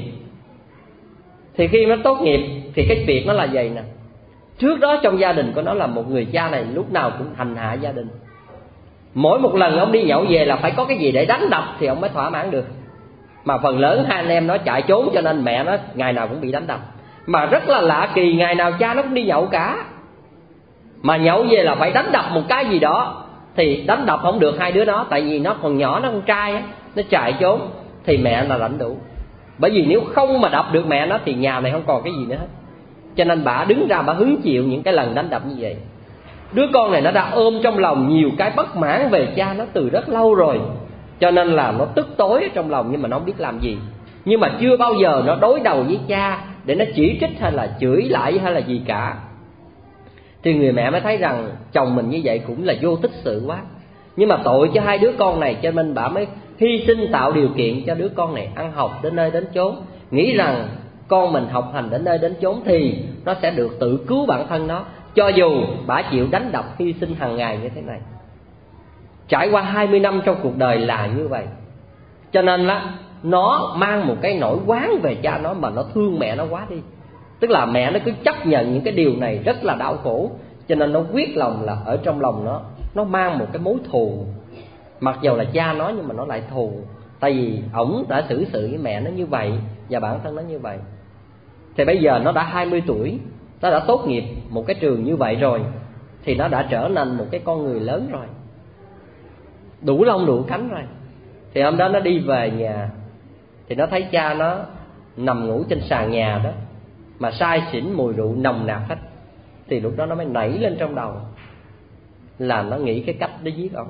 Thì khi nó tốt nghiệp thì cái việc nó là vậy nè. Trước đó trong gia đình của nó là một người cha này lúc nào cũng hành hạ gia đình. Mỗi một lần ông đi nhậu về là phải có cái gì để đánh đập thì ông mới thỏa mãn được. Mà phần lớn hai anh em nó chạy trốn, cho nên mẹ nó ngày nào cũng bị đánh đập. Mà rất là lạ kỳ, ngày nào cha nó cũng đi nhậu cả, mà nhậu về là phải đánh đập một cái gì đó. Thì đánh đập không được hai đứa nó, tại vì nó còn nhỏ, nó con trai á, nó chạy trốn thì mẹ là lãnh đủ. Bởi vì nếu không mà đập được mẹ nó thì nhà này không còn cái gì nữa hết. Cho nên bà đứng ra bà hứng chịu những cái lần đánh đập như vậy. Đứa con này nó đã ôm trong lòng nhiều cái bất mãn về cha nó từ rất lâu rồi, cho nên là nó tức tối trong lòng, nhưng mà nó không biết làm gì. Nhưng mà chưa bao giờ nó đối đầu với cha để nó chỉ trích hay là chửi lại hay là gì cả. Thì người mẹ mới thấy rằng chồng mình như vậy cũng là vô tích sự quá. Nhưng mà tội cho hai đứa con này, cho nên bà mới hy sinh tạo điều kiện cho đứa con này ăn học đến nơi đến chốn, nghĩ rằng con mình học hành đến nơi đến chốn thì nó sẽ được tự cứu bản thân nó, cho dù bà chịu đánh đập hy sinh hàng ngày như thế này. Trải qua hai mươi năm trong cuộc đời là như vậy. Cho nên là nó mang một cái nỗi oán về cha nó, mà nó thương mẹ nó quá đi. Tức là mẹ nó cứ chấp nhận những cái điều này rất là đau khổ, cho nên nó quyết lòng là ở trong lòng nó nó mang một cái mối thù. Mặc dầu là cha nó nhưng mà nó lại thù, tại vì ổng đã xử sự với mẹ nó như vậy và bản thân nó như vậy. Thì bây giờ nó đã hai mươi tuổi, nó đã tốt nghiệp một cái trường như vậy rồi, thì nó đã trở nên một cái con người lớn rồi, đủ lông đủ cánh rồi. Thì hôm đó nó đi về nhà thì nó thấy cha nó nằm ngủ trên sàn nhà đó, mà say xỉn mùi rượu nồng nặc hết. Thì lúc đó nó mới nảy lên trong đầu là nó nghĩ cái cách để giết ông,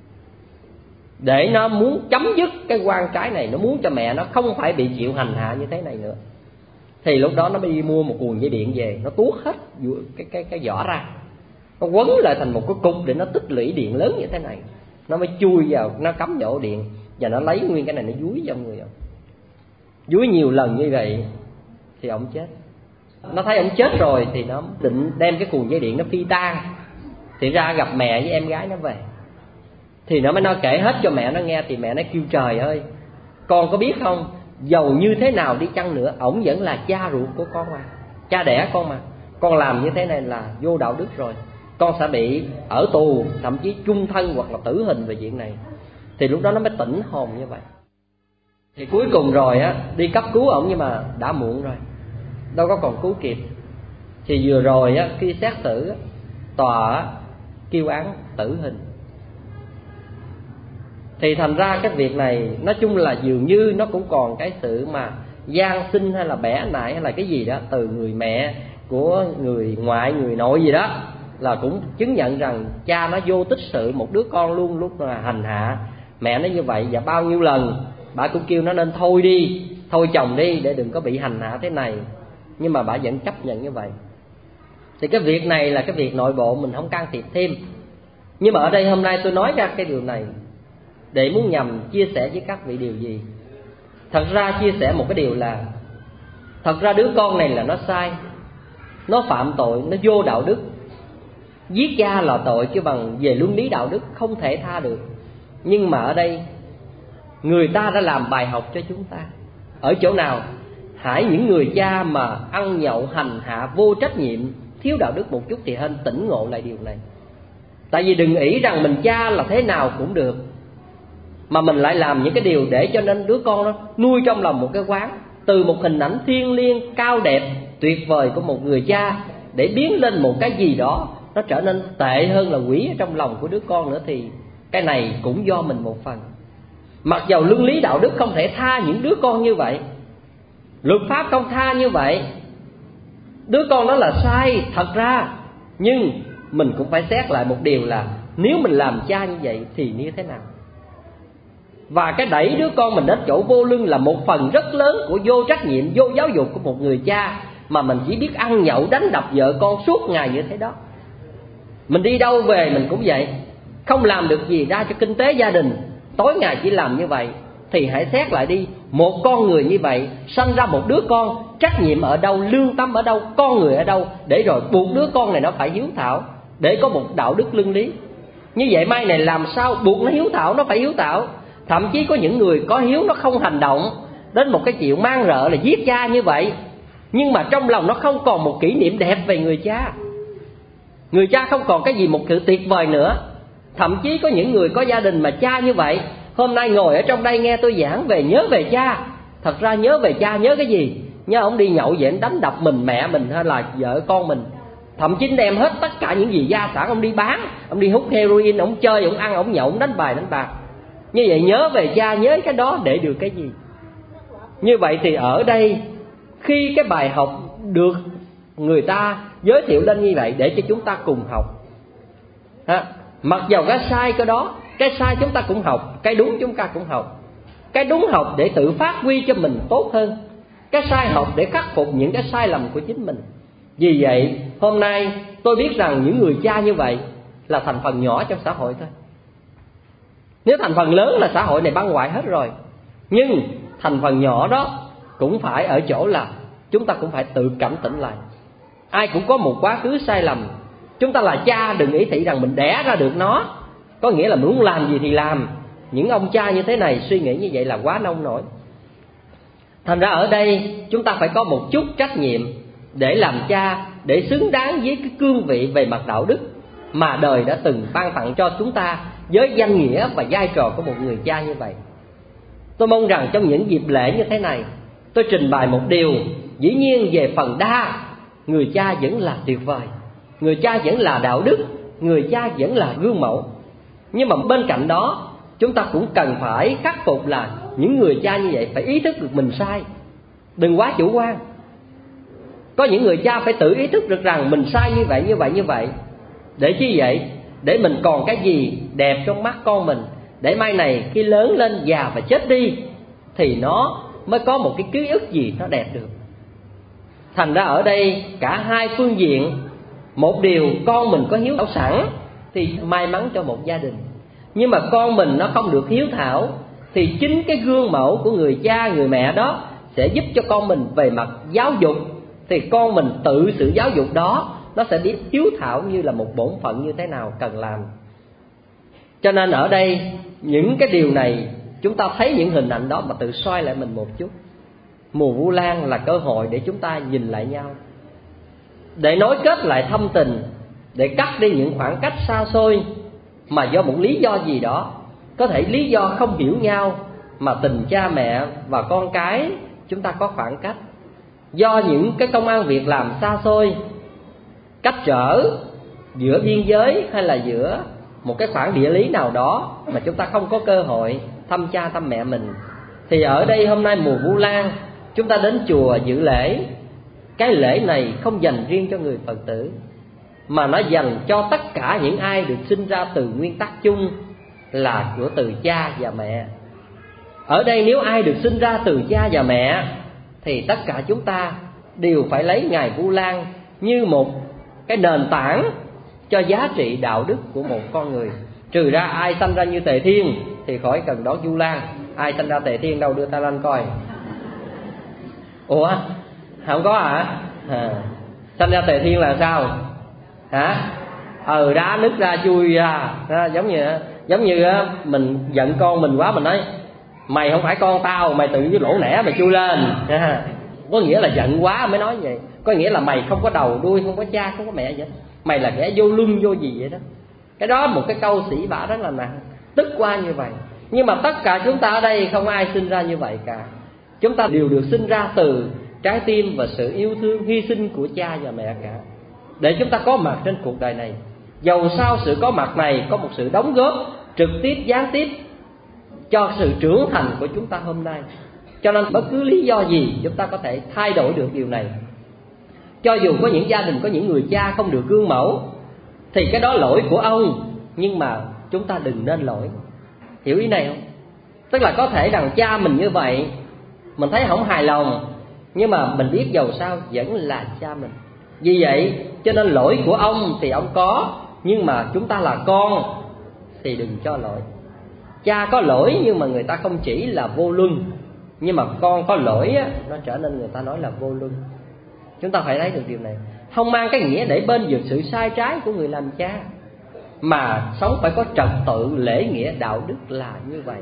để nó muốn chấm dứt cái quan trái này, nó muốn cho mẹ nó không phải bị chịu hành hạ như thế này nữa. Thì lúc đó nó mới đi mua một cuộn dây điện về, nó tuốt hết cái cái cái vỏ ra, nó quấn lại thành một cái cục để nó tích lũy điện lớn như thế này. Nó mới chui vào, nó cắm vào ổ điện và nó lấy nguyên cái này nó dúi vào người ông. Dúi nhiều lần như vậy thì ông chết. Nó thấy ông chết rồi thì nó định đem cái cuộn dây điện nó phi tan. Thì ra gặp mẹ với em gái nó về, thì nó mới nói kể hết cho mẹ nó nghe. Thì mẹ nó kêu trời ơi, con có biết không, dầu như thế nào đi chăng nữa ổng vẫn là cha ruột của con mà, cha đẻ con mà. Con làm như thế này là vô đạo đức rồi, con sẽ bị ở tù, thậm chí chung thân hoặc là tử hình về chuyện này. Thì lúc đó nó mới tỉnh hồn như vậy. Thì cuối cùng rồi á, đi cấp cứu ổng nhưng mà đã muộn rồi, đâu có còn cứu kịp. Thì vừa rồi á, khi xét xử á, tòa kêu án tử hình. Thì thành ra cái việc này nói chung là dường như nó cũng còn cái sự mà gian sinh hay là bẻ nại hay là cái gì đó từ người mẹ của người ngoại, người nội gì đó, là cũng chứng nhận rằng cha nó vô tích sự một đứa con luôn lúc là hành hạ mẹ nó như vậy. Và bao nhiêu lần bà cũng kêu nó nên thôi đi, thôi chồng đi để đừng có bị hành hạ thế này, nhưng mà bà vẫn chấp nhận như vậy. Thì cái việc này là cái việc nội bộ mình không can thiệp thêm. Nhưng mà ở đây hôm nay tôi nói ra cái điều này để muốn nhằm chia sẻ với các vị điều gì? Thật ra chia sẻ một cái điều là thật ra đứa con này là nó sai, nó phạm tội, nó vô đạo đức. Giết cha là tội chứ bằng về luân lý đạo đức không thể tha được. Nhưng mà ở đây người ta đã làm bài học cho chúng ta. Ở chỗ nào? Hãy những người cha mà ăn nhậu hành hạ vô trách nhiệm, thiếu đạo đức một chút thì hên tỉnh ngộ lại điều này. Tại vì đừng nghĩ rằng mình cha là thế nào cũng được, mà mình lại làm những cái điều để cho nên đứa con nó nuôi trong lòng một cái quán, từ một hình ảnh thiêng liêng cao đẹp tuyệt vời của một người cha để biến lên một cái gì đó nó trở nên tệ hơn là quỷ ở trong lòng của đứa con nữa, thì cái này cũng do mình một phần. Mặc dầu luân lý đạo đức không thể tha những đứa con như vậy, luật pháp không tha như vậy, đứa con đó là sai thật ra, nhưng mình cũng phải xét lại một điều là nếu mình làm cha như vậy thì như thế nào. Và cái đẩy đứa con mình đến chỗ vô lưng là một phần rất lớn của vô trách nhiệm, vô giáo dục của một người cha, mà mình chỉ biết ăn nhậu đánh đập vợ con suốt ngày như thế đó. Mình đi đâu về mình cũng vậy, không làm được gì ra cho kinh tế gia đình, tối ngày chỉ làm như vậy. Thì hãy xét lại đi, một con người như vậy sanh ra một đứa con, trách nhiệm ở đâu, lương tâm ở đâu, con người ở đâu, để rồi buộc đứa con này nó phải hiếu thảo, để có một đạo đức luân lý. Như vậy mai này làm sao buộc nó hiếu thảo, nó phải hiếu thảo. Thậm chí có những người có hiếu nó không hành động đến một cái chuyện mang rợ là giết cha như vậy, nhưng mà trong lòng nó không còn một kỷ niệm đẹp về người cha. Người cha không còn cái gì một sự tuyệt vời nữa. Thậm chí có những người có gia đình mà cha như vậy, hôm nay ngồi ở trong đây nghe tôi giảng về nhớ về cha. Thật ra nhớ về cha nhớ cái gì? Nhớ ông đi nhậu về đánh đập mình, mẹ mình hay là vợ con mình. Thậm chí đem hết tất cả những gì gia sản ông đi bán, ông đi hút heroin, ông chơi, ông ăn, ông nhậu, ông đánh bài đánh bạc. Như vậy nhớ về cha nhớ cái đó để được cái gì? Như vậy thì ở đây khi cái bài học được người ta giới thiệu lên như vậy để cho chúng ta cùng học ha. Mặc dầu cái sai cái đó, cái sai chúng ta cũng học, cái đúng chúng ta cũng học. Cái đúng học để tự phát huy cho mình tốt hơn, cái sai học để khắc phục những cái sai lầm của chính mình. Vì vậy hôm nay tôi biết rằng những người cha như vậy là thành phần nhỏ trong xã hội thôi. Nếu thành phần lớn là xã hội này băng hoại hết rồi. Nhưng thành phần nhỏ đó cũng phải ở chỗ là chúng ta cũng phải tự cảnh tỉnh lại. Ai cũng có một quá khứ sai lầm. Chúng ta là cha đừng ý thị rằng mình đẻ ra được nó, có nghĩa là mình muốn làm gì thì làm. Những ông cha như thế này suy nghĩ như vậy là quá nông nổi. Thành ra ở đây chúng ta phải có một chút trách nhiệm để làm cha, để xứng đáng với cái cương vị về mặt đạo đức mà đời đã từng ban tặng cho chúng ta với danh nghĩa và vai trò của một người cha như vậy. Tôi mong rằng trong những dịp lễ như thế này, tôi trình bày một điều, dĩ nhiên về phần đa, người cha vẫn là tuyệt vời, người cha vẫn là đạo đức, người cha vẫn là gương mẫu. Nhưng mà bên cạnh đó, chúng ta cũng cần phải khắc phục là những người cha như vậy phải ý thức được mình sai, đừng quá chủ quan. Có những người cha phải tự ý thức được rằng mình sai như vậy, như vậy, như vậy. Để chi vậy? Để mình còn cái gì đẹp trong mắt con mình, để mai này khi lớn lên già và chết đi thì nó mới có một cái ký ức gì nó đẹp được. Thành ra ở đây cả hai phương diện, một điều con mình có hiếu thảo sẵn thì may mắn cho một gia đình, nhưng mà con mình nó không được hiếu thảo thì chính cái gương mẫu của người cha người mẹ đó sẽ giúp cho con mình về mặt giáo dục, thì con mình tự sự giáo dục đó nó sẽ biết hiếu thảo như là một bổn phận như thế nào cần làm. Cho nên ở đây những cái điều này chúng ta thấy những hình ảnh đó mà tự soi lại mình một chút. Mùa Vu Lan là cơ hội để chúng ta nhìn lại nhau, để nối kết lại thâm tình, để cắt đi những khoảng cách xa xôi mà do một lý do gì đó, có thể lý do không hiểu nhau mà tình cha mẹ và con cái chúng ta có khoảng cách, do những cái công ăn việc làm xa xôi, cách trở, giữa biên giới hay là giữa một cái khoảng địa lý nào đó mà chúng ta không có cơ hội thăm cha thăm mẹ mình, thì ở đây hôm nay mùa Vu Lan chúng ta đến chùa dự lễ. Cái lễ này không dành riêng cho người Phật tử, mà nó dành cho tất cả những ai được sinh ra từ nguyên tắc chung là của từ cha và mẹ. Ở đây nếu ai được sinh ra từ cha và mẹ thì tất cả chúng ta đều phải lấy ngày Vu Lan như một cái nền tảng cho giá trị đạo đức của một con người. Trừ ra ai sanh ra như Tề Thiên thì khỏi cần đón Vu Lan. Ai sanh ra Tề Thiên đâu, đưa ta lên coi. Ủa không có hả? À, sanh ra Tề Thiên là sao hả? Ừ, đá nứt ra chui ra, à, giống như giống như mình giận con mình quá, mình nói mày không phải con tao, mày tự với lỗ nẻ mày chui lên, à, có nghĩa là giận quá mới nói vậy. Có nghĩa là mày không có đầu đuôi, không có cha, không có mẹ vậy, mày là kẻ vô luân vô gì vậy đó. Cái đó một cái câu sỉ vả rất là nặng, tức qua như vậy. Nhưng mà tất cả chúng ta ở đây không ai sinh ra như vậy cả. Chúng ta đều được sinh ra từ trái tim và sự yêu thương hy sinh của cha và mẹ cả, để chúng ta có mặt trên cuộc đời này. Dầu sao sự có mặt này có một sự đóng góp trực tiếp gián tiếp cho sự trưởng thành của chúng ta hôm nay. Cho nên bất cứ lý do gì chúng ta có thể thay đổi được điều này. Cho dù có những gia đình có những người cha không được gương mẫu thì cái đó lỗi của ông, nhưng mà chúng ta đừng nên lỗi. Hiểu ý này không? Tức là có thể rằng cha mình như vậy, mình thấy không hài lòng, nhưng mà mình biết dầu sao vẫn là cha mình. Vì vậy cho nên lỗi của ông thì ông có, nhưng mà chúng ta là con thì đừng cho lỗi. Cha có lỗi nhưng mà người ta không chỉ là vô luân, nhưng mà con có lỗi á, nó trở nên người ta nói là vô luân. Chúng ta phải thấy được điều này. Không mang cái nghĩa để bên vực sự sai trái của người làm cha, mà sống phải có trật tự, lễ nghĩa, đạo đức là như vậy.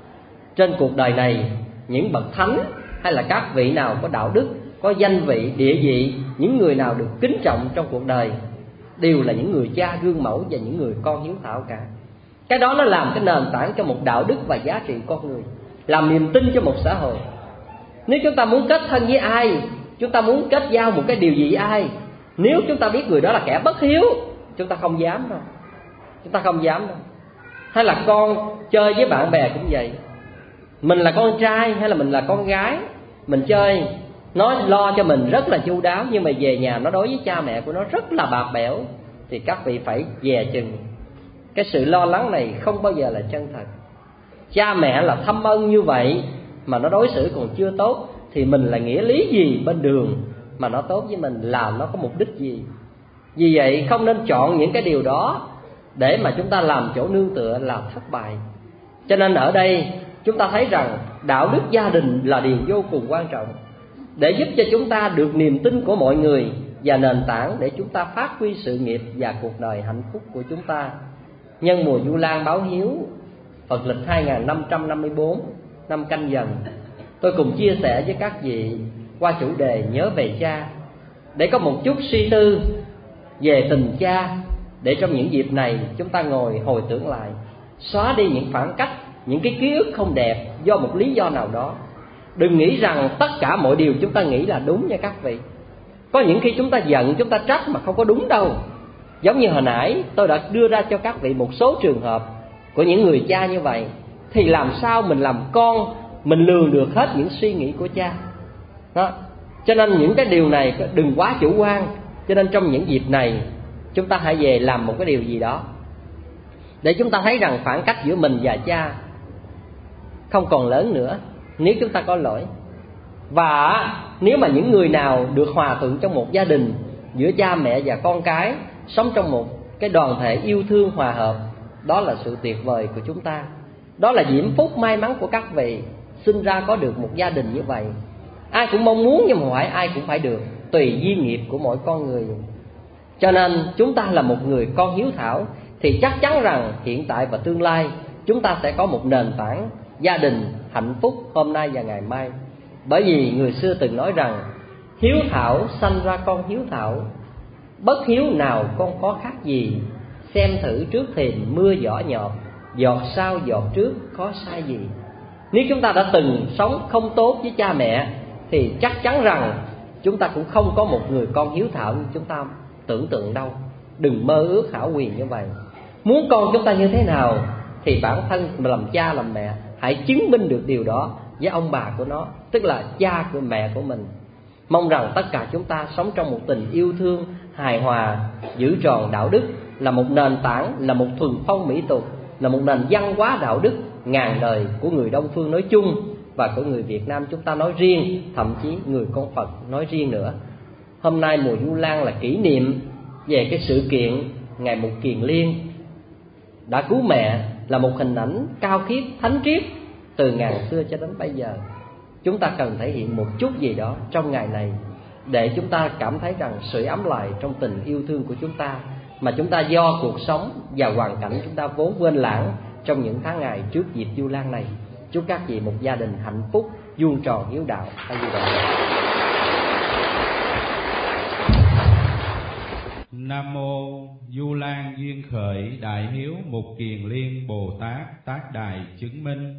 Trên cuộc đời này, những bậc thánh hay là các vị nào có đạo đức, có danh vị, địa vị, những người nào được kính trọng trong cuộc đời đều là những người cha gương mẫu và những người con hiếu thảo cả. Cái đó nó làm cái nền tảng cho một đạo đức và giá trị con người, làm niềm tin cho một xã hội. Nếu chúng ta muốn kết thân với ai, chúng ta muốn kết giao một cái điều gì với ai, nếu chúng ta biết người đó là kẻ bất hiếu, chúng ta không dám đâu. Chúng ta không dám đâu. Hay là con chơi với bạn bè cũng vậy. Mình là con trai hay là mình là con gái, mình chơi, nó lo cho mình rất là chu đáo, nhưng mà về nhà nó đối với cha mẹ của nó rất là bạc bẽo, thì các vị phải dè chừng. Cái sự lo lắng này không bao giờ là chân thật. Cha mẹ là thâm ân như vậy mà nó đối xử còn chưa tốt, thì mình là nghĩa lý gì bên đường mà nó tốt với mình, là nó có mục đích gì? Vì vậy không nên chọn những cái điều đó để mà chúng ta làm chỗ nương tựa là thất bại. Cho nên ở đây chúng ta thấy rằng đạo đức gia đình là điều vô cùng quan trọng, để giúp cho chúng ta được niềm tin của mọi người và nền tảng để chúng ta phát huy sự nghiệp và cuộc đời hạnh phúc của chúng ta. Nhân mùa Vu Lan báo hiếu Phật lịch hai nghìn năm trăm năm mươi tư, năm Canh Dần, tôi cùng chia sẻ với các vị qua chủ đề nhớ về cha, để có một chút suy tư về tình cha, để trong những dịp này chúng ta ngồi hồi tưởng lại, xóa đi những phản cách, những cái ký ức không đẹp do một lý do nào đó. Đừng nghĩ rằng tất cả mọi điều chúng ta nghĩ là đúng nha các vị. Có những khi chúng ta giận, chúng ta trách mà không có đúng đâu. Giống như hồi nãy tôi đã đưa ra cho các vị một số trường hợp của những người cha như vậy, thì làm sao mình làm con mình lường được hết những suy nghĩ của cha đó. Cho nên những cái điều này đừng quá chủ quan. Cho nên trong những dịp này chúng ta hãy về làm một cái điều gì đó để chúng ta thấy rằng khoảng cách giữa mình và cha không còn lớn nữa nếu chúng ta có lỗi. Và nếu mà những người nào được hòa thuận trong một gia đình giữa cha mẹ và con cái, sống trong một cái đoàn thể yêu thương hòa hợp, đó là sự tuyệt vời của chúng ta. Đó là diễm phúc may mắn của các vị sinh ra có được một gia đình như vậy. Ai cũng mong muốn, nhưng mà phải ai cũng phải được, tùy duyên nghiệp của mỗi con người. Cho nên chúng ta là một người con hiếu thảo, thì chắc chắn rằng hiện tại và tương lai chúng ta sẽ có một nền tảng gia đình hạnh phúc hôm nay và ngày mai. Bởi vì người xưa từng nói rằng hiếu thảo sanh ra con hiếu thảo, bất hiếu nào con có khác gì, xem thử trước thềm mưa giỏ nhọt, giọt sau giọt trước có sai gì. Nếu chúng ta đã từng sống không tốt với cha mẹ thì chắc chắn rằng chúng ta cũng không có một người con hiếu thảo như chúng ta tưởng tượng đâu. Đừng mơ ước hão quyền như vậy. Muốn con chúng ta như thế nào thì bản thân làm cha làm mẹ hãy chứng minh được điều đó với ông bà của nó, tức là cha của mẹ của mình. Mong rằng tất cả chúng ta sống trong một tình yêu thương hài hòa, giữ tròn đạo đức, là một nền tảng, là một thuần phong mỹ tục, là một nền văn hóa đạo đức ngàn đời của người Đông phương nói chung và của người Việt Nam chúng ta nói riêng, thậm chí người con Phật nói riêng nữa. Hôm nay mùa Vu Lan là kỷ niệm về cái sự kiện ngày Mục Kiền Liên đã cứu mẹ, là một hình ảnh cao khiết thánh triết từ ngàn xưa cho đến bây giờ. Chúng ta cần thể hiện một chút gì đó trong ngày này để chúng ta cảm thấy rằng sưởi ấm lại trong tình yêu thương của chúng ta, mà chúng ta do cuộc sống và hoàn cảnh chúng ta vốn quên lãng trong những tháng ngày trước dịp Vu Lan này. Chúc các vị một gia đình hạnh phúc, vuông tròn hiếu đạo. A Di Đà. Nam mô Vu Lan duyên khởi đại hiếu Mục Kiền Liên Bồ Tát tác đài chứng minh.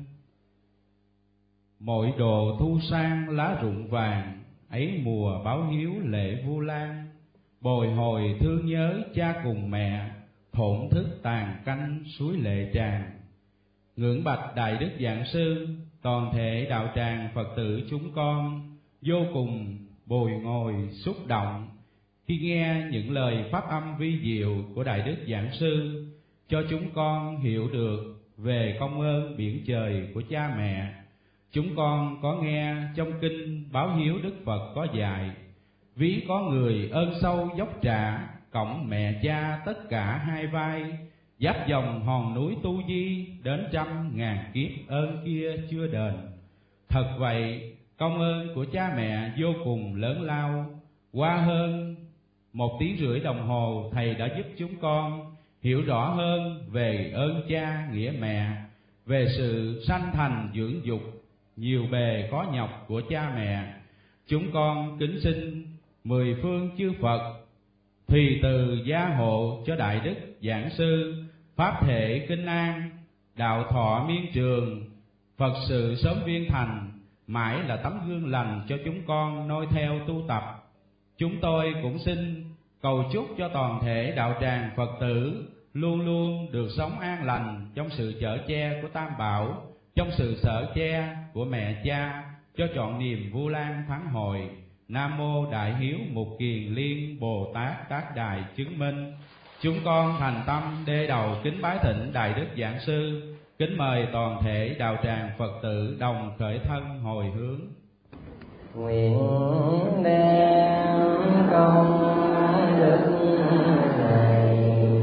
Mọi đồ thu sang lá rụng vàng, ấy mùa báo hiếu lễ Vu Lan. Bồi hồi thương nhớ cha cùng mẹ, thổn thức tàn canh suối lệ tràn. Ngưỡng bạch đại đức giảng sư, toàn thể đạo tràng Phật tử chúng con vô cùng bồi ngồi xúc động khi nghe những lời pháp âm vi diệu của đại đức giảng sư, cho chúng con hiểu được về công ơn biển trời của cha mẹ. Chúng con có nghe trong kinh báo hiếu Đức Phật có dạy: ví có người ơn sâu dốc trả, cộng mẹ cha tất cả hai vai. Giáp dòng hòn núi Tu Di, đến trăm ngàn kiếp ơn kia chưa đền. Thật vậy, công ơn của cha mẹ vô cùng lớn lao. Qua hơn một tiếng rưỡi đồng hồ, Thầy đã giúp chúng con hiểu rõ hơn về ơn cha nghĩa mẹ, về sự sanh thành dưỡng dục nhiều bề khó nhọc của cha mẹ. Chúng con kính xin mười phương chư Phật tùy từ gia hộ cho đại đức giảng sư, pháp thể kinh an, đạo thọ miên trường, Phật sự sớm viên thành, mãi là tấm gương lành cho chúng con noi theo tu tập. Chúng tôi cũng xin cầu chúc cho toàn thể đạo tràng Phật tử luôn luôn được sống an lành trong sự chở che của Tam Bảo, trong sự sở che của mẹ cha, cho trọn niềm Vu Lan thắng hội. Nam mô Đại Hiếu Mục Kiền Liên Bồ Tát tác đài chứng minh. Chúng con thành tâm đê đầu kính bái thỉnh đại đức giảng sư, kính mời toàn thể đạo tràng Phật tử đồng khởi thân hồi hướng. Nguyện đem công đức này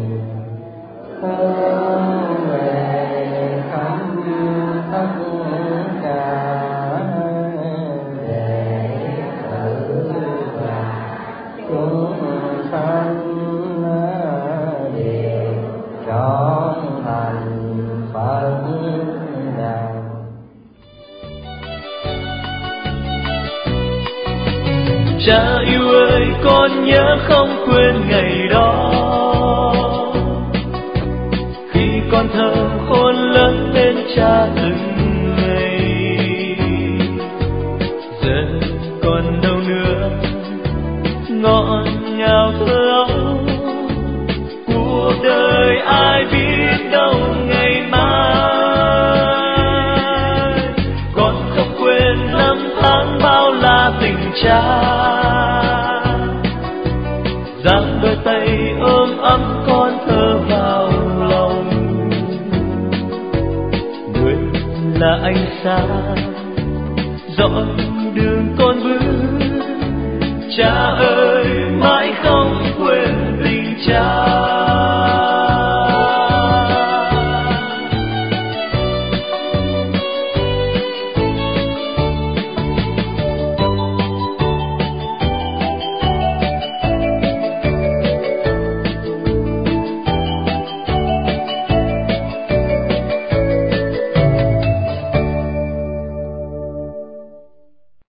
hướng về khắp tất cả đệ tử và chúng sanh đều trọn thành Phật đạo. Cha yêu ơi, con nhớ không quên ngày đó, khi con thơ khôn lớn bên cha từng ngày. Giờ còn đâu nữa ngọt ngào thơ ấu, cuộc đời ai biết đâu ngày mai. Con không quên năm tháng bao la tình cha, giang đôi tay ôm ấm con thơ vào lòng. Người là ánh sáng dõi đường con bước, cha ơi